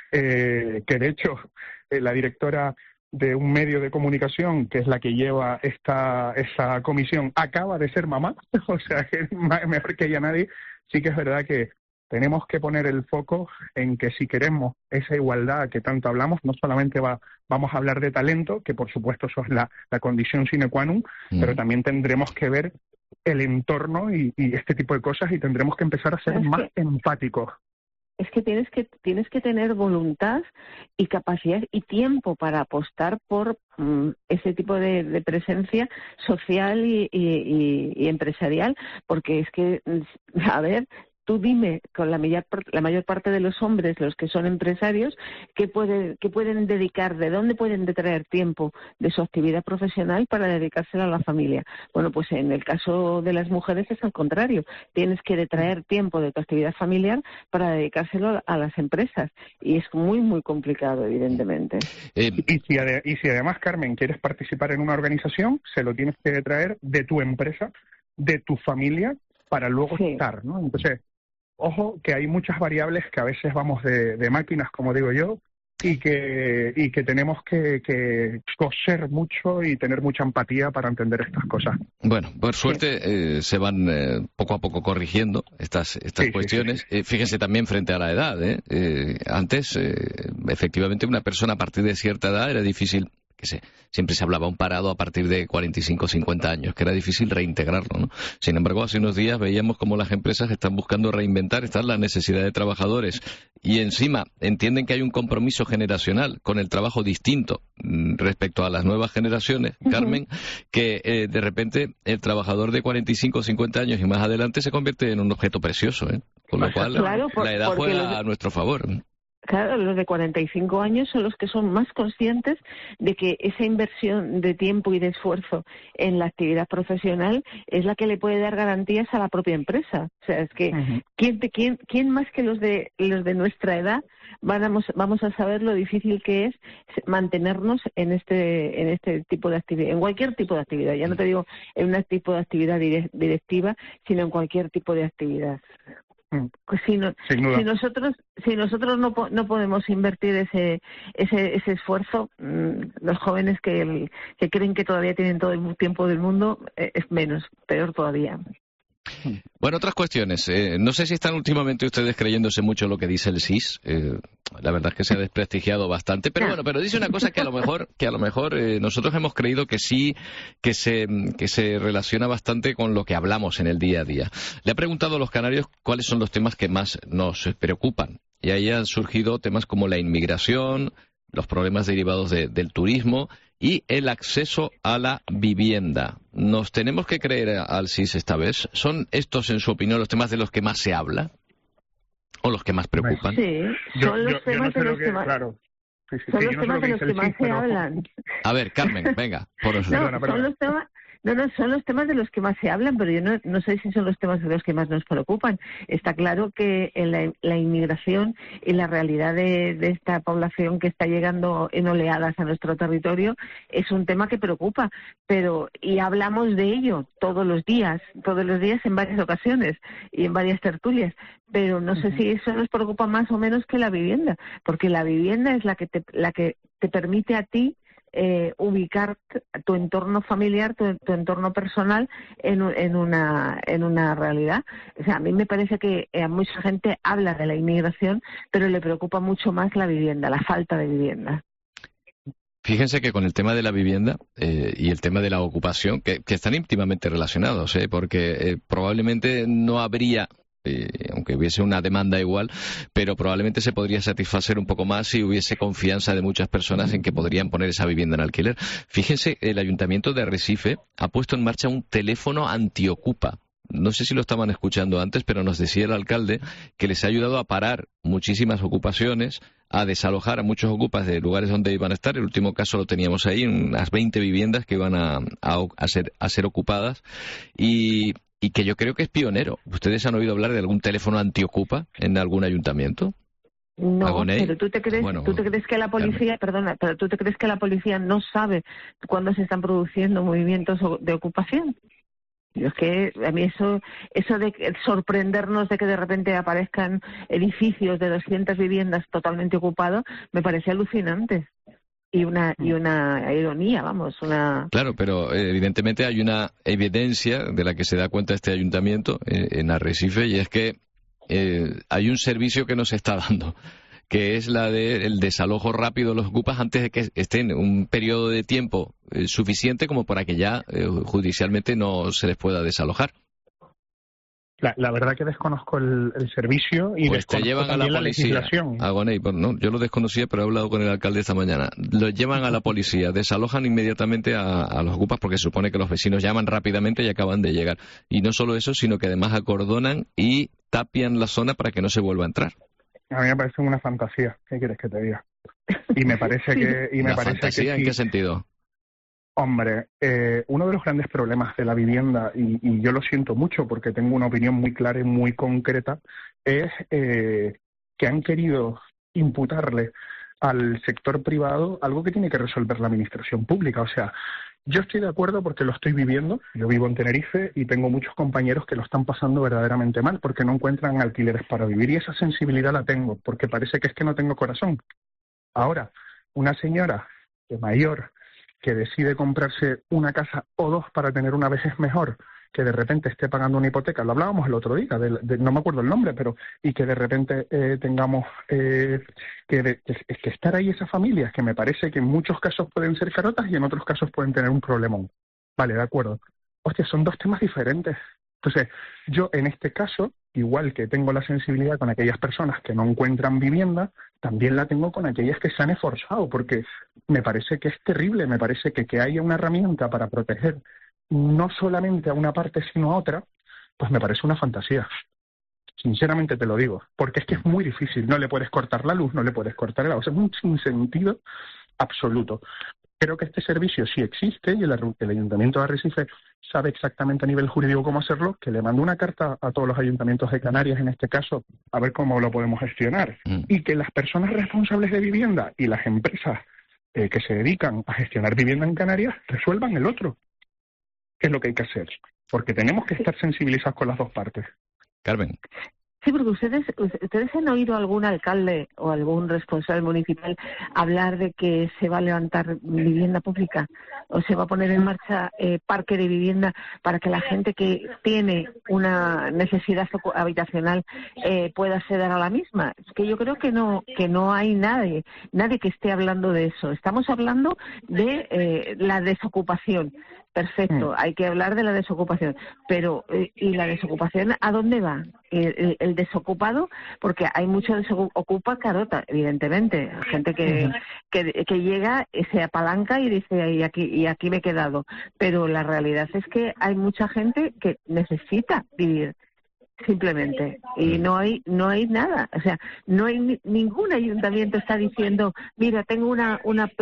que de hecho la directora de un medio de comunicación, que es la que lleva esa comisión, acaba de ser mamá, o sea, que mejor que ella nadie. Sí que es verdad que tenemos que poner el foco en que si queremos esa igualdad que tanto hablamos, no solamente vamos a hablar de talento, que por supuesto eso es la condición sine qua non, pero también tendremos que ver el entorno y este tipo de cosas, y tendremos que empezar a ser más empáticos. Es que tienes que tener voluntad y capacidad y tiempo para apostar por ese tipo de presencia social y empresarial, porque es que, a ver, tú dime, con la mayor parte de los hombres, los que son empresarios, ¿qué pueden dedicar, de dónde pueden detraer tiempo de su actividad profesional para dedicárselo a la familia? Bueno, pues en el caso de las mujeres es al contrario. Tienes que detraer tiempo de tu actividad familiar para dedicárselo a las empresas. Y es muy, muy complicado, evidentemente. Y si además, Carmen, quieres participar en una organización, se lo tienes que detraer de tu empresa, de tu familia, para luego estar, ¿no? Entonces, ojo, que hay muchas variables que a veces vamos de máquinas, como digo yo, y que tenemos que coser mucho y tener mucha empatía para entender estas cosas. Bueno, por suerte se van poco a poco corrigiendo estas cuestiones. Fíjense también frente a la edad. Antes, efectivamente, una persona a partir de cierta edad era difícil. Siempre se hablaba un parado a partir de 45 o 50 años, que era difícil reintegrarlo, ¿no? Sin embargo, hace unos días veíamos cómo las empresas están buscando reinventar, está la necesidad de trabajadores, y encima entienden que hay un compromiso generacional con el trabajo distinto respecto a las nuevas generaciones, Carmen, que de repente el trabajador de 45 o 50 años y más adelante se convierte en un objeto precioso, con lo cual la edad juega a nuestro favor. Claro, los de 45 años son los que son más conscientes de que esa inversión de tiempo y de esfuerzo en la actividad profesional es la que le puede dar garantías a la propia empresa. O sea, es que ¿quién más que los de nuestra edad vamos a saber lo difícil que es mantenernos en este tipo de actividad, en cualquier tipo de actividad? Ya no te digo en un tipo de actividad directiva, sino en cualquier tipo de actividad. Pues si nosotros no podemos invertir ese esfuerzo, los jóvenes que creen que todavía tienen todo el tiempo del mundo, es peor todavía. Bueno, otras cuestiones. No sé si están últimamente ustedes creyéndose mucho lo que dice el SIS. La verdad es que se ha desprestigiado bastante. Pero bueno, pero dice una cosa que a lo mejor nosotros hemos creído que sí, que se relaciona bastante con lo que hablamos en el día a día. Le ha preguntado a los canarios cuáles son los temas que más nos preocupan. Y ahí han surgido temas como la inmigración, los problemas derivados del turismo y el acceso a la vivienda. ¿Nos tenemos que creer al SIS esta vez? ¿Son estos, en su opinión, los temas de los que más se habla? ¿O los que más preocupan? Sí, son los temas de los que más... Claro. Son los temas de los que más se hablan. A ver, Carmen, venga. No, son los temas de los que más se hablan, pero yo no sé si son los temas de los que más nos preocupan. Está claro que la inmigración y la realidad de esta población que está llegando en oleadas a nuestro territorio es un tema que preocupa, y hablamos de ello todos los días en varias ocasiones y en varias tertulias, pero no sé si eso nos preocupa más o menos que la vivienda, porque la vivienda es la que te permite a ti ubicar tu entorno familiar, tu entorno personal en una realidad. O sea, a mí me parece que mucha gente habla de la inmigración, pero le preocupa mucho más la vivienda, la falta de vivienda. Fíjense que con el tema de la vivienda y el tema de la ocupación, que están íntimamente relacionados, porque probablemente no habría, aunque hubiese una demanda igual, pero probablemente se podría satisfacer un poco más si hubiese confianza de muchas personas en que podrían poner esa vivienda en alquiler. Fíjense, el Ayuntamiento de Arrecife ha puesto en marcha un teléfono antiocupa. No sé si lo estaban escuchando antes, pero nos decía el alcalde que les ha ayudado a parar muchísimas ocupaciones, a desalojar a muchos ocupas de lugares donde iban a estar. El último caso lo teníamos ahí, unas 20 viviendas que iban a ser ocupadas, y que yo creo que es pionero. ¿Ustedes han oído hablar de algún teléfono antiocupa en algún ayuntamiento? No, ¿Agoney? Pero tú te crees que la policía, pero tú te crees que la policía no sabe cuándo se están produciendo movimientos de ocupación. Es que a mí eso de sorprendernos de que de repente aparezcan edificios de 200 viviendas totalmente ocupados me parece alucinante. Y una ironía, vamos, Claro, pero evidentemente hay una evidencia de la que se da cuenta este ayuntamiento en Arrecife, y es que hay un servicio que no se está dando, que es la del desalojo rápido de los ocupas antes de que estén en un periodo de tiempo suficiente como para que ya judicialmente no se les pueda desalojar. La verdad que desconozco el servicio y pues te llevan a la policía. Agoney, no, yo lo desconocía, pero he hablado con el alcalde esta mañana. Lo llevan a la policía, desalojan inmediatamente a los ocupas, porque se supone que los vecinos llaman rápidamente y acaban de llegar. Y no solo eso, sino que además acordonan y tapian la zona para que no se vuelva a entrar. A mí me parece una fantasía. ¿Qué quieres que te diga? Y me parece que... ¿Fantasía en qué sentido? Hombre, uno de los grandes problemas de la vivienda, y yo lo siento mucho porque tengo una opinión muy clara y muy concreta, es que han querido imputarle al sector privado algo que tiene que resolver la administración pública. O sea, yo estoy de acuerdo porque lo estoy viviendo. Yo vivo en Tenerife y tengo muchos compañeros que lo están pasando verdaderamente mal porque no encuentran alquileres para vivir, y esa sensibilidad la tengo porque parece que es que no tengo corazón. Ahora, una señora mayor que decide comprarse una casa o dos para tener una vejez mejor, que de repente esté pagando una hipoteca, lo hablábamos el otro día, no me acuerdo el nombre, pero y que de repente tengamos que estar ahí esas familias, que me parece que en muchos casos pueden ser carotas y en otros casos pueden tener un problemón. Vale, de acuerdo. Hostia, son dos temas diferentes. Entonces, yo en este caso, igual que tengo la sensibilidad con aquellas personas que no encuentran vivienda, también la tengo con aquellas que se han esforzado, porque me parece que es terrible, me parece que haya una herramienta para proteger no solamente a una parte sino a otra, pues me parece una fantasía. Sinceramente te lo digo, porque es que es muy difícil, no le puedes cortar la luz, no le puedes cortar el agua, o sea, es un sinsentido absoluto. Creo que este servicio sí existe y el Ayuntamiento de Arrecife sabe exactamente a nivel jurídico cómo hacerlo, que le mando una carta a todos los ayuntamientos de Canarias en este caso, a ver cómo lo podemos gestionar. Y que las personas responsables de vivienda y las empresas que se dedican a gestionar vivienda en Canarias resuelvan el otro, que es lo que hay que hacer, porque tenemos que estar sensibilizados con las dos partes. Carmen. Sí, porque ustedes han oído a algún alcalde o algún responsable municipal hablar de que se va a levantar vivienda pública o se va a poner en marcha parque de vivienda para que la gente que tiene una necesidad habitacional pueda acceder a la misma. Es que yo creo que no hay nadie que esté hablando de eso. Estamos hablando de la desocupación. Perfecto, hay que hablar de la desocupación, pero ¿y la desocupación a dónde va? El desocupado, porque hay mucho desocupa carota, evidentemente, gente que llega, se apalanca y dice y aquí me he quedado, pero la realidad es que hay mucha gente que necesita vivir. simplemente, y no hay nada, o sea, no hay ningún ayuntamiento está diciendo, mira, tengo una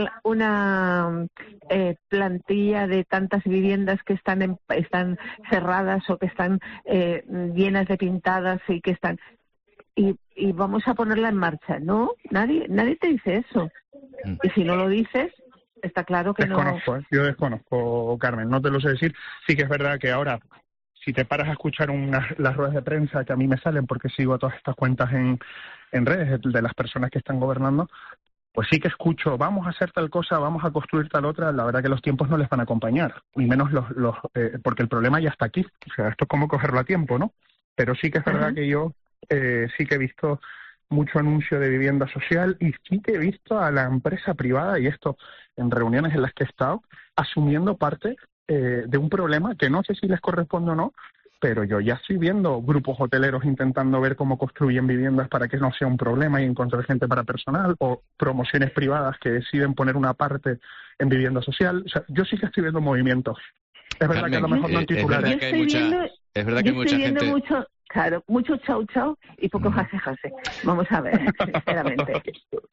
plantilla de tantas viviendas que están cerradas o que están llenas de pintadas y que están y vamos a ponerla en marcha. No, nadie te dice eso. Y si no lo dices, está claro que desconozco, no. Yo desconozco, Carmen, no te lo sé decir. Sí que es verdad que ahora, si te paras a escuchar las ruedas de prensa que a mí me salen, porque sigo a todas estas cuentas en redes de las personas que están gobernando, pues sí que escucho, vamos a hacer tal cosa, vamos a construir tal otra. La verdad que los tiempos no les van a acompañar, y menos porque el problema ya está aquí. O sea, esto es como cogerlo a tiempo, ¿no? Pero sí que es verdad que yo sí que he visto mucho anuncio de vivienda social, y sí que he visto a la empresa privada, y esto en reuniones en las que he estado, asumiendo parte de un problema que no sé si les corresponde o no, pero yo ya estoy viendo grupos hoteleros intentando ver cómo construyen viviendas para que no sea un problema y encontrar gente para personal, o promociones privadas que deciden poner una parte en vivienda social. O sea, yo sí que estoy viendo movimientos. Es verdad que a lo mejor no en titulares. Es verdad que hay mucha gente... Claro, mucho chau chau y poco jase. Vamos a ver, sinceramente.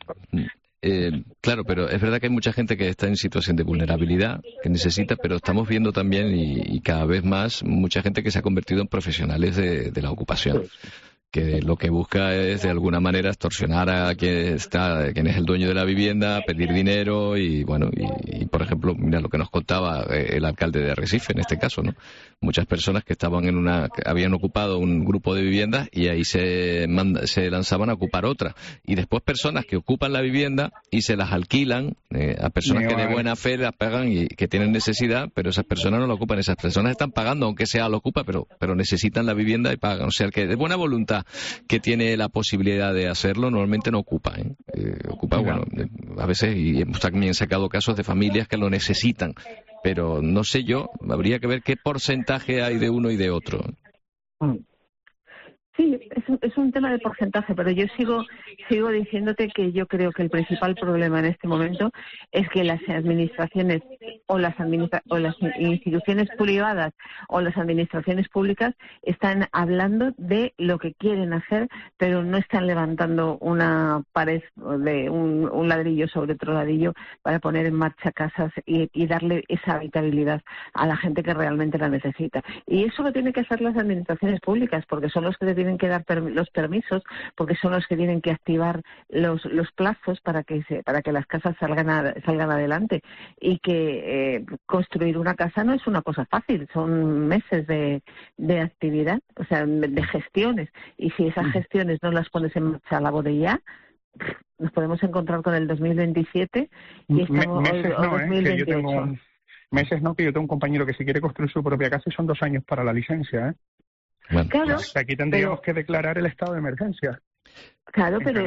Claro, pero es verdad que hay mucha gente que está en situación de vulnerabilidad, que necesita, pero estamos viendo también, y cada vez más, mucha gente que se ha convertido en profesionales de la ocupación, que lo que busca es de alguna manera extorsionar a quien es el dueño de la vivienda, pedir dinero y bueno, y por ejemplo, mira lo que nos contaba el alcalde de Arrecife en este caso, ¿no? Muchas personas que habían ocupado un grupo de viviendas y ahí se lanzaban a ocupar otra, y después personas que ocupan la vivienda y se las alquilan a personas que de buena fe las pagan y que tienen necesidad, pero esas personas no la ocupan, esas personas están pagando, aunque sea lo ocupa, pero necesitan la vivienda y pagan. O sea, el que de buena voluntad que tiene la posibilidad de hacerlo normalmente no ocupa, ocupa, bueno, a veces, y hemos también sacado casos de familias que lo necesitan, pero no sé yo, habría que ver qué porcentaje hay de uno y de otro. Sí, es un tema de porcentaje, pero yo sigo diciéndote que yo creo que el principal problema en este momento es que las administraciones o las instituciones privadas o las administraciones públicas están hablando de lo que quieren hacer, pero no están levantando una pared de un ladrillo sobre otro ladrillo para poner en marcha casas y darle esa habitabilidad a la gente que realmente la necesita. Y eso lo tienen que hacer las administraciones públicas, porque son los que tienen que dar los permisos, porque son los que tienen que activar los plazos para que las casas salgan adelante, y que construir una casa no es una cosa fácil, son meses de actividad, o sea, de gestiones, y si esas gestiones no las pones en marcha a la voz de ya, nos podemos encontrar con el 2027 y estamos meses o no, 2028. que yo tengo meses no, que yo tengo un compañero que si quiere construir su propia casa y son 2 años para la licencia, Bueno, claro, aquí tendríamos que declarar el estado de emergencia. Claro, pero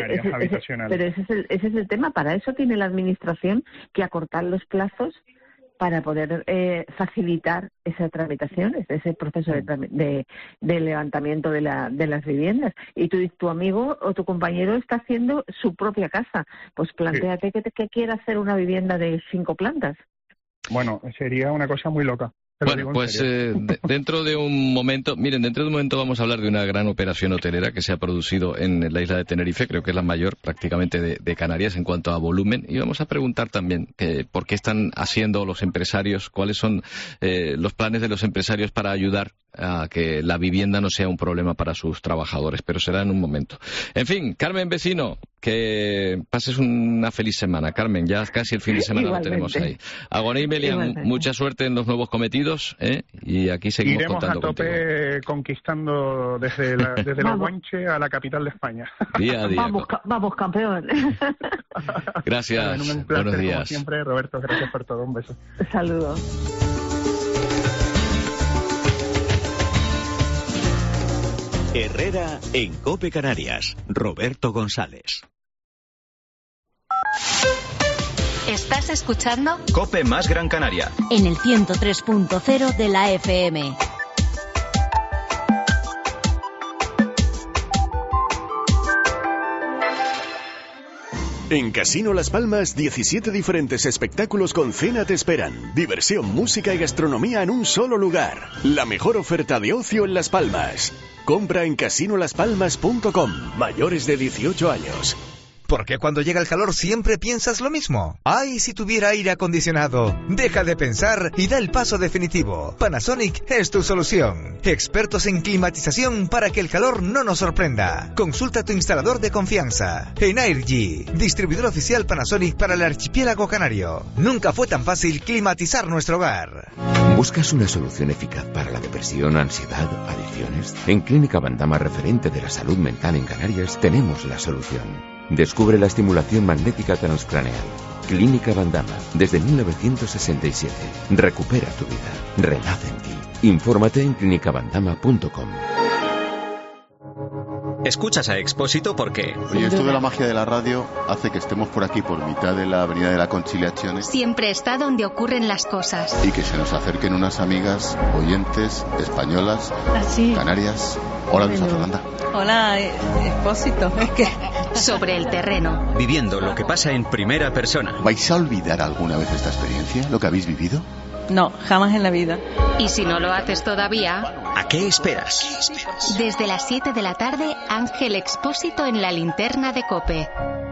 ese es el tema. Para eso tiene la administración que acortar los plazos para poder facilitar esa tramitación, ese proceso de levantamiento de las viviendas. Y tu amigo o tu compañero está haciendo su propia casa. Pues plantéate que quiera hacer una vivienda de 5 plantas. Bueno, sería una cosa muy loca. Bueno, pues dentro de un momento vamos a hablar de una gran operación hotelera que se ha producido en la isla de Tenerife, creo que es la mayor prácticamente de Canarias en cuanto a volumen, y vamos a preguntar también por qué están haciendo los empresarios, cuáles son los planes de los empresarios para ayudar a que la vivienda no sea un problema para sus trabajadores, pero será en un momento. En fin, Carmen Vecino, que pases una feliz semana. Carmen, ya casi el fin de semana lo tenemos ahí. Agoné y Melián, mucha suerte en los nuevos cometidos, y aquí seguimos contando contigo. Iremos a tope conquistando desde la Guanche a la capital de España. Día a día. Vamos campeón. Gracias. Un placer, buenos días. Como siempre, Roberto, gracias por todo. Un beso. Saludos. Herrera en COPE Canarias. Roberto González. ¿Estás escuchando? COPE más Gran Canaria. En el 103.0 de la FM. En Casino Las Palmas, 17 diferentes espectáculos con cena te esperan. Diversión, música y gastronomía en un solo lugar. La mejor oferta de ocio en Las Palmas. Compra en casinolaspalmas.com. Mayores de 18 años. ¿Por qué cuando llega el calor siempre piensas lo mismo? ¡Ay, si tuviera aire acondicionado! Deja de pensar y da el paso definitivo. Panasonic es tu solución. Expertos en climatización para que el calor no nos sorprenda. Consulta a tu instalador de confianza. Energy, distribuidor oficial Panasonic para el archipiélago canario. Nunca fue tan fácil climatizar nuestro hogar. ¿Buscas una solución eficaz para la depresión, ansiedad, adicciones? En Clínica Bandama, referente de la salud mental en Canarias, tenemos la solución. Descubre la estimulación magnética transcraneal. Clínica Bandama, desde 1967. Recupera tu vida. Renace en ti. Infórmate en clinicabandama.com. Escuchas a Expósito porque... Oye, esto de la magia de la radio hace que estemos por aquí, por mitad de la Avenida de la Conciliazione. Siempre está donde ocurren las cosas. Y que se nos acerquen unas amigas oyentes españolas, canarias. Hola, Luisa Fernanda. Hola, Expósito. Es que... Sobre el terreno. Viviendo lo que pasa en primera persona. ¿Vais a olvidar alguna vez esta experiencia, lo que habéis vivido? No, jamás en la vida. Y si no lo haces todavía... ¿A qué esperas? Desde las 7 de la tarde, Ángel Expósito en la linterna de COPE.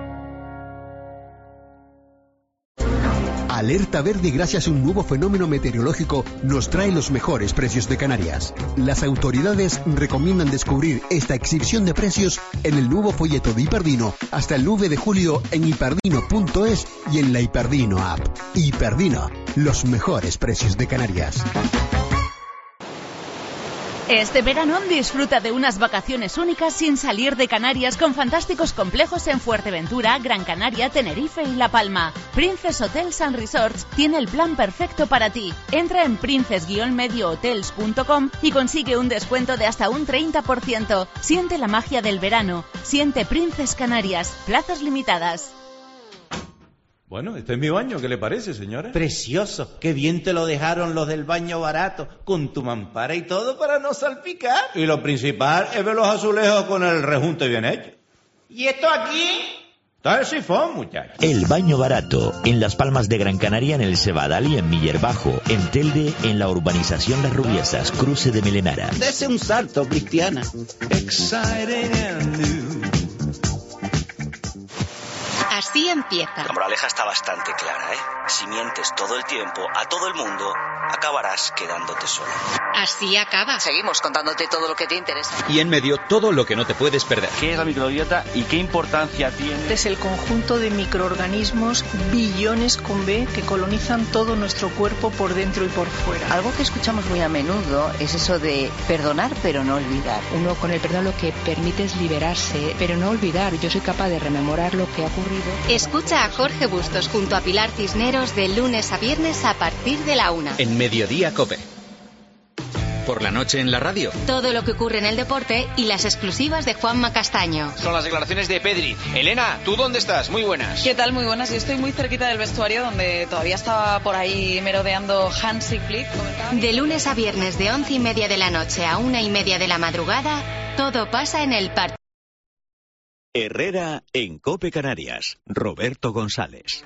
Alerta verde gracias a un nuevo fenómeno meteorológico nos trae los mejores precios de Canarias. Las autoridades recomiendan descubrir esta exhibición de precios en el nuevo folleto de Hiperdino hasta el 9 de julio en hiperdino.es y en la Hiperdino app. Hiperdino, los mejores precios de Canarias. Este verano disfruta de unas vacaciones únicas sin salir de Canarias con fantásticos complejos en Fuerteventura, Gran Canaria, Tenerife y La Palma. Princess Hotels and Resorts tiene el plan perfecto para ti. Entra en princess-mediohotels.com y consigue un descuento de hasta un 30%. Siente la magia del verano. Siente Princess Canarias. Plazas limitadas. Bueno, este es mi baño, ¿qué le parece, señora? Precioso, qué bien te lo dejaron los del baño barato, con tu mampara y todo para no salpicar. Y lo principal es ver los azulejos con el rejunte bien hecho. ¿Y esto aquí? Está el sifón, muchacho. El baño barato, en Las Palmas de Gran Canaria, en el Cebadal y en Miller Bajo, en Telde, en la urbanización Las Rubiesas, cruce de Melenara. Dese un salto, Cristiana. Exciting and new. Así empieza. La moraleja está bastante clara, ¿eh? Si mientes todo el tiempo a todo el mundo, acabarás quedándote solo. Así acaba. Seguimos contándote todo lo que te interesa. Y en medio, todo lo que no te puedes perder. ¿Qué es la microbiota y qué importancia tiene? Es el conjunto de microorganismos, billones con B, que colonizan todo nuestro cuerpo por dentro y por fuera. Algo que escuchamos muy a menudo es eso de perdonar pero no olvidar. Uno con el perdón lo que permite es liberarse, pero no olvidar. Yo soy capaz de rememorar lo que ha ocurrido. Escucha a Jorge Bustos junto a Pilar Cisneros de lunes a viernes a partir de la 1. En Mediodía COPE. Por la noche en la radio. Todo lo que ocurre en el deporte y las exclusivas de Juanma Castaño. Son las declaraciones de Pedri. Elena, ¿tú dónde estás? Muy buenas. ¿Qué tal? Muy buenas. Yo estoy muy cerquita del vestuario donde todavía estaba por ahí merodeando Hansi Flick. De lunes a viernes de 11:30 de la noche a 1:30 de la madrugada, todo pasa en el partido. Herrera en COPE Canarias. Roberto González.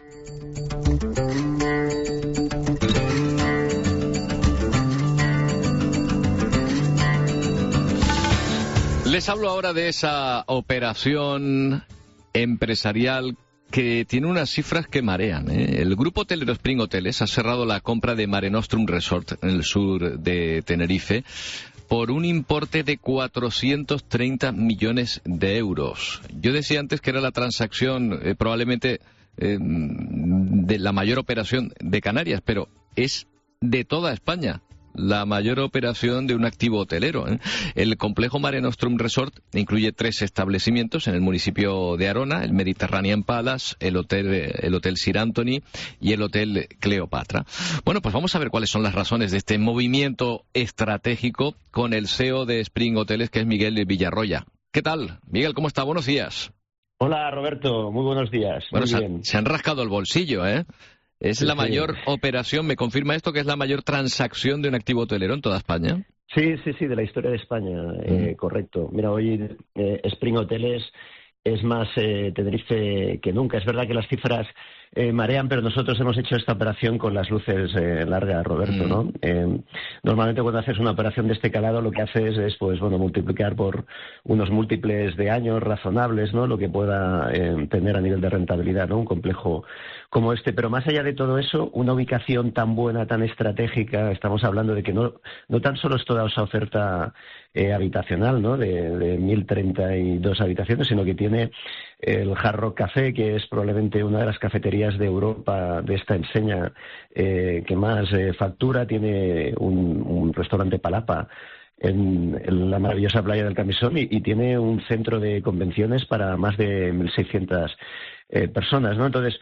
Les hablo ahora de esa operación empresarial que tiene unas cifras que marean, ¿eh? El grupo hotelero Spring Hoteles ha cerrado la compra de Mare Nostrum Resort en el sur de Tenerife por un importe de 430 millones de euros. Yo decía antes que era la transacción probablemente de la mayor operación de Canarias, pero es de toda España la mayor operación de un activo hotelero, ¿eh? El complejo Mare Nostrum Resort incluye 3 establecimientos en el municipio de Arona, el Mediterranean Palace, el Hotel Sir Anthony y el Hotel Cleopatra. Bueno, pues vamos a ver cuáles son las razones de este movimiento estratégico con el CEO de Spring Hoteles, que es Miguel Villarroya. ¿Qué tal? Miguel, ¿cómo está? Buenos días. Hola, Roberto. Muy buenos días. Bueno, muy bien. Se han rascado el bolsillo, ¿eh? ¿Es la mayor operación? ¿Me confirma esto que es la mayor transacción de un activo hotelero en toda España? Sí, de la historia de España, correcto. Mira, hoy Spring Hoteles es más Tenerife que nunca. Es verdad que las cifras marean, pero nosotros hemos hecho esta operación con las luces largas, Roberto, ¿no? Normalmente cuando haces una operación de este calado lo que haces es pues bueno, multiplicar por unos múltiples de años razonables, ¿no? Lo que pueda tener a nivel de rentabilidad, ¿no? Un complejo como este. Pero más allá de todo eso, una ubicación tan buena, tan estratégica, estamos hablando de que no tan solo es toda esa oferta habitacional, ¿no? De 1.032 habitaciones, sino que tiene el Hard Rock Café, que es probablemente una de las cafeterías de Europa de esta enseña que más factura. Tiene un restaurante Palapa en la maravillosa playa del Camisón y tiene un centro de convenciones para más de 1.600 personas, ¿no? Entonces,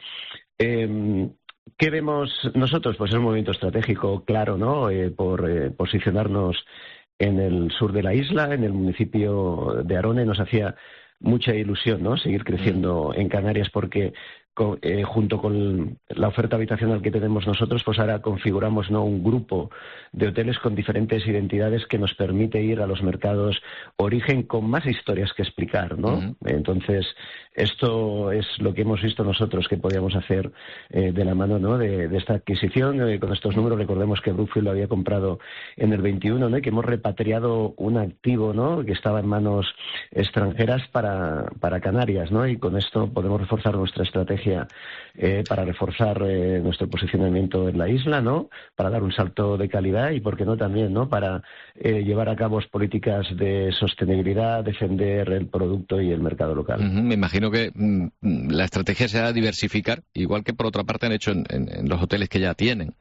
¿qué vemos nosotros? Pues es un movimiento estratégico claro, ¿no? Por posicionarnos en el sur de la isla, en el municipio de Arone. Nos hacía mucha ilusión, ¿no? Seguir creciendo en Canarias, porque junto con la oferta habitacional que tenemos nosotros, pues ahora configuramos, ¿no?, un grupo de hoteles con diferentes identidades que nos permite ir a los mercados origen con más historias que explicar, ¿no? Entonces, esto es lo que hemos visto nosotros que podíamos hacer de la mano, ¿no?, de esta adquisición. Con estos números, recordemos que Brookfield lo había comprado en el 21, ¿no?, y que hemos repatriado un activo, ¿no?, que estaba en manos extranjeras para Canarias, ¿no? Y con esto podemos reforzar nuestra estrategia para reforzar nuestro posicionamiento en la isla, ¿no? Para dar un salto de calidad y, ¿por qué no, también, ¿no?, para llevar a cabo políticas de sostenibilidad, defender el producto y el mercado local. Me imagino que la estrategia será diversificar, igual que por otra parte han hecho en los hoteles que ya tienen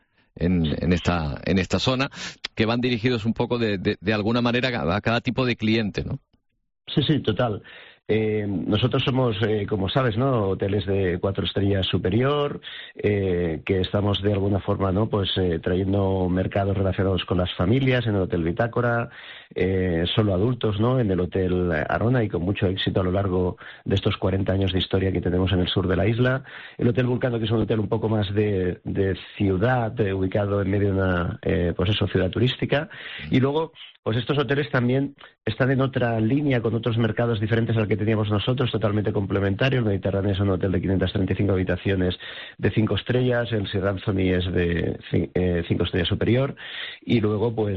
en esta zona, que van dirigidos un poco de alguna manera a cada tipo de cliente, ¿no? Sí, total. Nosotros somos, como sabes, ¿no?, hoteles de 4 estrellas superior, que estamos de alguna forma, ¿no?, pues trayendo mercados relacionados con las familias en el Hotel Bitácora, solo adultos, ¿no?, en el Hotel Arona, y con mucho éxito a lo largo de estos 40 años de historia que tenemos en el sur de la isla. El Hotel Vulcano, que es un hotel un poco más de ciudad, ubicado en medio de una ciudad turística. Y luego, pues estos hoteles también están en otra línea, con otros mercados diferentes al que teníamos nosotros, totalmente complementarios. El Mediterráneo es un hotel de 535 habitaciones de 5 estrellas, el Sir Anthony es de 5 estrellas superior, y luego pues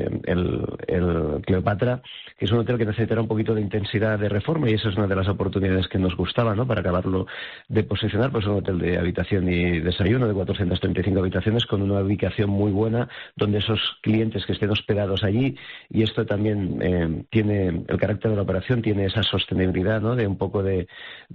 el Cleopatra, que es un hotel que necesitará un poquito de intensidad de reforma, y esa es una de las oportunidades que nos gustaba, ¿no?, para acabarlo de posicionar. Pues un hotel de habitación y desayuno de 435 habitaciones, con una ubicación muy buena, donde esos clientes que estén hospedados allí, y esto también tiene el carácter de la operación, tiene esa sostenibilidad, ¿no?, de un poco de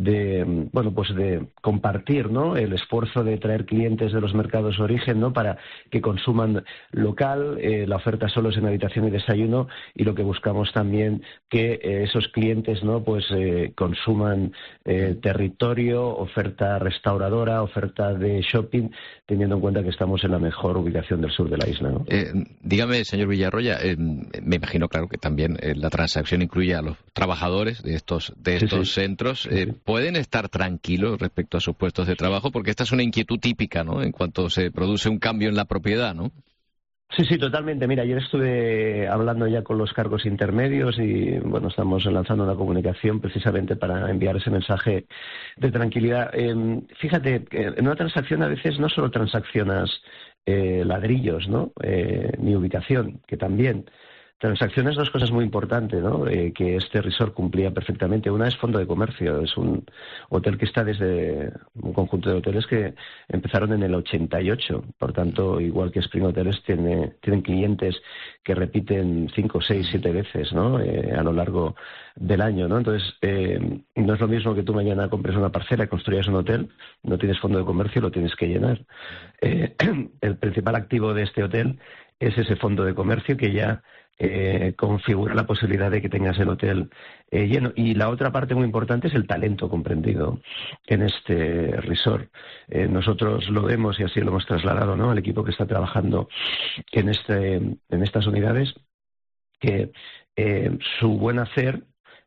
compartir, ¿no?, el esfuerzo de traer clientes de los mercados de origen, ¿no?, para que consuman local. La oferta solo es en habitación y desayuno, y lo que buscamos también que esos clientes, ¿no?, pues consuman territorio, oferta restauradora, oferta de shopping, teniendo en cuenta que estamos en la mejor ubicación del sur de la isla, ¿no? Dígame, señor Villarroya, me imagino, claro, que también la transacción incluye a los trabajadores de estos centros. ¿Pueden estar tranquilos respecto a sus puestos de trabajo? Porque esta es una inquietud típica, ¿no?, en cuanto se produce un cambio en la propiedad, ¿no? Sí, totalmente. Mira, ayer estuve hablando ya con los cargos intermedios y, bueno, estamos lanzando una comunicación precisamente para enviar ese mensaje de tranquilidad. Fíjate, en una transacción a veces no solo transaccionas ladrillos, ¿no?, ni ubicación, que también. Transacciones, dos cosas muy importantes, ¿no?, que este resort cumplía perfectamente. Una es fondo de comercio, es un hotel que está desde un conjunto de hoteles que empezaron en el 88, por tanto, igual que Spring Hoteles, tienen clientes que repiten 5, 6, 7 veces, ¿no?, a lo largo del año, ¿no? Entonces, no es lo mismo que tú mañana compres una parcela y construyas un hotel, no tienes fondo de comercio, lo tienes que llenar. El principal activo de este hotel es ese fondo de comercio que ya configura la posibilidad de que tengas el hotel lleno. Y la otra parte muy importante es el talento comprendido en este resort. Nosotros lo vemos, y así lo hemos trasladado, ¿no?, al equipo que está trabajando en estas unidades, que su buen hacer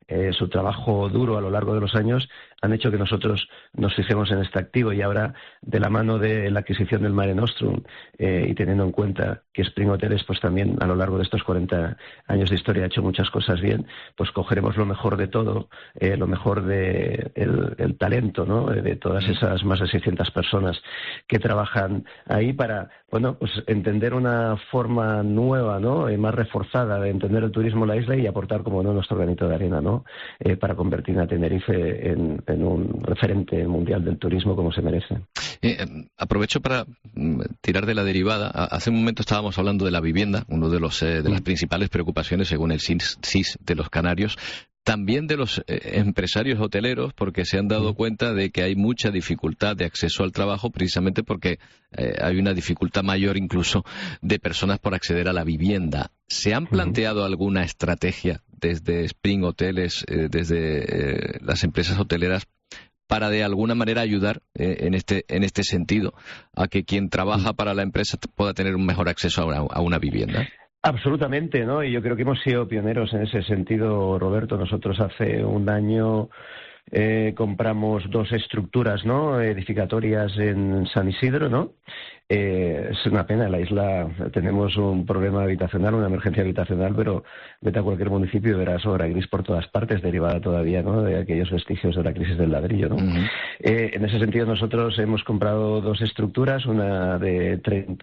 su trabajo duro a lo largo de los años han hecho que nosotros nos fijemos en este activo, y ahora, de la mano de la adquisición del Mare Nostrum y teniendo en cuenta que Spring Hoteles pues también a lo largo de estos 40 años de historia ha hecho muchas cosas bien, pues cogeremos lo mejor de todo, lo mejor de el talento, ¿no?, de todas esas más de 600 personas que trabajan ahí para, bueno, pues entender una forma nueva, ¿no?, más reforzada de entender el turismo en la isla y aportar, como no, nuestro granito de arena, ¿no?, para convertir a Tenerife en un referente mundial del turismo como se merece. Aprovecho para tirar de la derivada. Hace un momento estábamos hablando de la vivienda, uno de las principales preocupaciones según el CIS de los canarios. También de los empresarios hoteleros, porque se han dado cuenta de que hay mucha dificultad de acceso al trabajo, precisamente porque hay una dificultad mayor incluso de personas por acceder a la vivienda. ¿Se han planteado alguna estrategia desde Spring Hoteles, desde las empresas hoteleras, para de alguna manera ayudar en este sentido a que quien trabaja para la empresa pueda tener un mejor acceso a una vivienda? Absolutamente, ¿no? Y yo creo que hemos sido pioneros en ese sentido, Roberto. Nosotros hace un año compramos 2 estructuras, ¿no?, edificatorias en San Isidro, ¿no? Es una pena, en la isla tenemos un problema habitacional, una emergencia habitacional, pero vete a cualquier municipio y verás obra gris por todas partes, derivada todavía, ¿no?, de aquellos vestigios de la crisis del ladrillo, ¿no? En ese sentido nosotros hemos comprado 2 estructuras, una de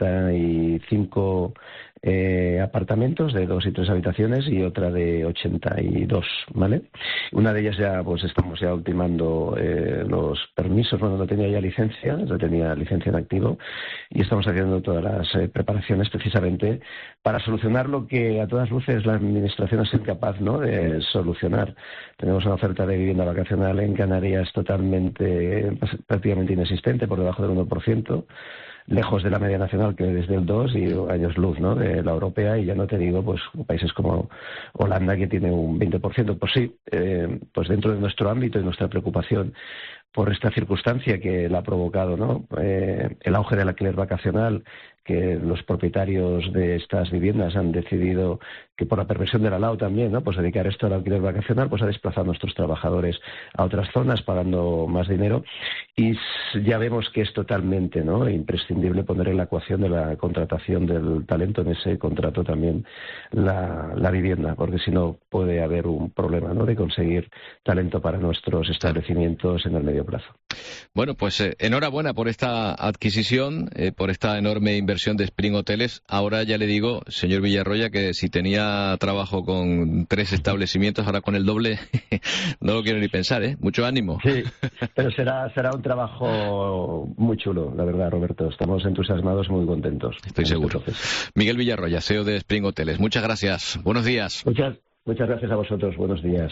35 apartamentos de 2 y 3 habitaciones y otra de 82, ¿vale? Una de ellas ya, pues estamos ya ultimando los permisos. Bueno, no tenía ya licencia, no tenía licencia en activo, y estamos haciendo todas las preparaciones precisamente para solucionar lo que a todas luces la administración ha sido incapaz, ¿no?, de solucionar. Tenemos una oferta de vivienda vacacional en Canarias prácticamente inexistente, por debajo del 1%. Lejos de la media nacional, que desde el 2 y años luz, ¿no?, de la europea, y ya no te digo pues países como Holanda, que tiene un 20%. Pues sí, pues dentro de nuestro ámbito y nuestra preocupación por esta circunstancia que la ha provocado, ¿no?, el auge del alquiler vacacional, que los propietarios de estas viviendas han decidido que, por la perversión de la LAO también, ¿no?, pues dedicar esto al alquiler vacacional, pues ha desplazado a nuestros trabajadores a otras zonas pagando más dinero, y ya vemos que es totalmente, ¿no?, imprescindible poner en la ecuación de la contratación del talento en ese contrato también la vivienda, porque si no puede haber un problema, ¿no?, de conseguir talento para nuestros establecimientos en el medio plazo. Bueno, pues enhorabuena por esta adquisición, por esta enorme inversión de Spring Hoteles. Ahora ya le digo, señor Villarroya, que si tenía trabajo con 3 establecimientos, ahora con el doble, no lo quiero ni pensar, ¿eh? Mucho ánimo. Sí, pero será un trabajo muy chulo, la verdad, Roberto. Estamos entusiasmados, muy contentos. Estoy seguro. Miguel Villarroya, CEO de Spring Hoteles. Muchas gracias. Buenos días. Muchas gracias a vosotros. Buenos días.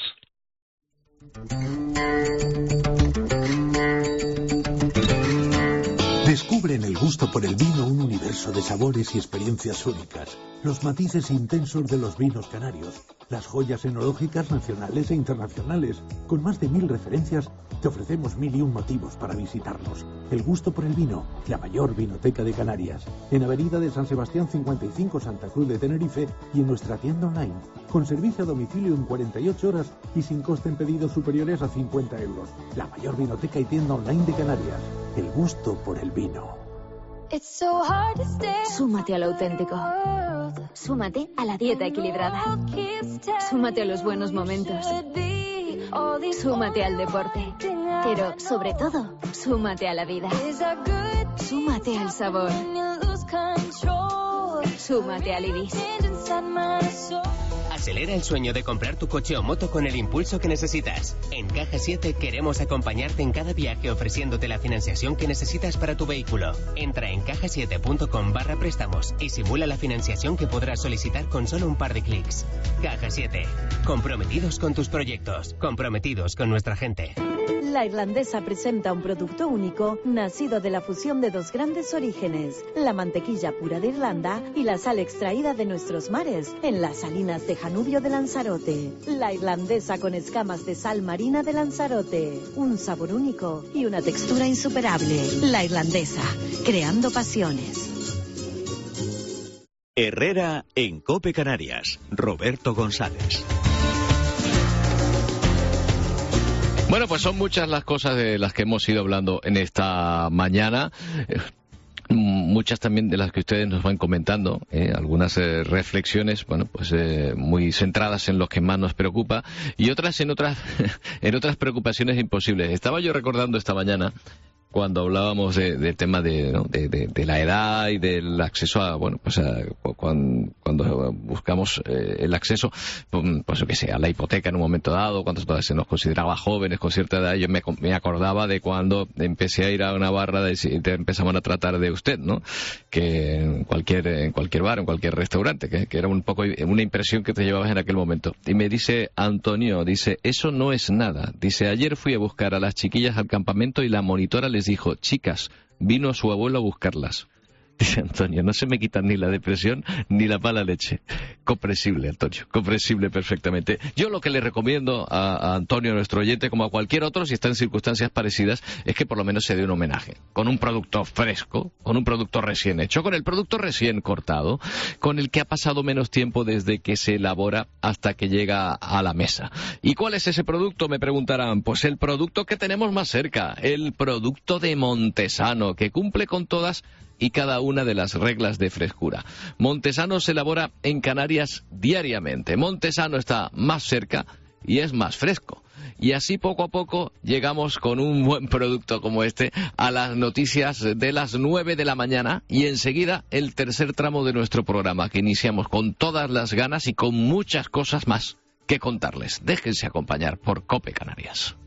Descubre en el gusto por el vino un universo de sabores y experiencias únicas. Los matices intensos de los vinos canarios. Las joyas enológicas nacionales e internacionales. Con más de 1000 referencias, te ofrecemos 1001 motivos para visitarnos. El gusto por el vino, la mayor vinoteca de Canarias. En Avenida de San Sebastián 55, Santa Cruz de Tenerife, y en nuestra tienda online. Con servicio a domicilio en 48 horas y sin coste en pedidos superiores a 50 euros. La mayor vinoteca y tienda online de Canarias. El gusto por el vino. Súmate a lo auténtico. Súmate a la dieta equilibrada. Súmate a los buenos momentos. Súmate al deporte. Pero, sobre todo, súmate a la vida. Súmate al sabor. Súmate al Ibis. Acelera el sueño de comprar tu coche o moto con el impulso que necesitas. En Caja 7 queremos acompañarte en cada viaje ofreciéndote la financiación que necesitas para tu vehículo. Entra en cajasiete.com/préstamos y simula la financiación que podrás solicitar con solo un par de clics. Caja 7. Comprometidos con tus proyectos. Comprometidos con nuestra gente. La Irlandesa presenta un producto único nacido de la fusión de 2 grandes orígenes, la mantequilla pura de Irlanda y la sal extraída de nuestros mares en las salinas de Janubio de Lanzarote. La Irlandesa con escamas de sal marina de Lanzarote, un sabor único y una textura insuperable. La Irlandesa, creando pasiones. Herrera en COPE Canarias. Roberto González. Bueno, pues son muchas las cosas de las que hemos ido hablando en esta mañana. Muchas también de las que ustedes nos van comentando, algunas reflexiones, bueno, pues muy centradas en lo que más nos preocupa y otras en otras preocupaciones imposibles. Estaba yo recordando esta mañana cuando hablábamos del tema de la edad y del acceso a, bueno, pues cuando buscamos el acceso, pues yo qué sé, a la hipoteca en un momento dado, cuando se nos consideraba jóvenes con cierta edad, yo me acordaba de cuando empecé a ir a una barra y te empezaban a tratar de usted, ¿no? Que en cualquier bar, en cualquier restaurante, que era un poco una impresión que te llevabas en aquel momento. Y me dice Antonio, dice, eso no es nada. Dice, ayer fui a buscar a las chiquillas al campamento y la monitora les dijo, chicas, vino su abuelo a buscarlas. Dice Antonio, no se me quita ni la depresión ni la mala leche. Comprensible, Antonio, comprensible perfectamente. Yo lo que le recomiendo a Antonio, nuestro oyente, como a cualquier otro, si está en circunstancias parecidas, es que por lo menos se dé un homenaje. Con un producto fresco, con un producto recién hecho, con el producto recién cortado, con el que ha pasado menos tiempo desde que se elabora hasta que llega a la mesa. ¿Y cuál es ese producto? Me preguntarán. Pues el producto que tenemos más cerca, el producto de Montesano, que cumple con todas y cada una de las reglas de frescura. Montesano se elabora en Canarias diariamente. Montesano está más cerca y es más fresco. Y así poco a poco llegamos con un buen producto como este a las noticias de las 9 de la mañana y enseguida el tercer tramo de nuestro programa, que iniciamos con todas las ganas y con muchas cosas más que contarles. Déjense acompañar por COPE Canarias.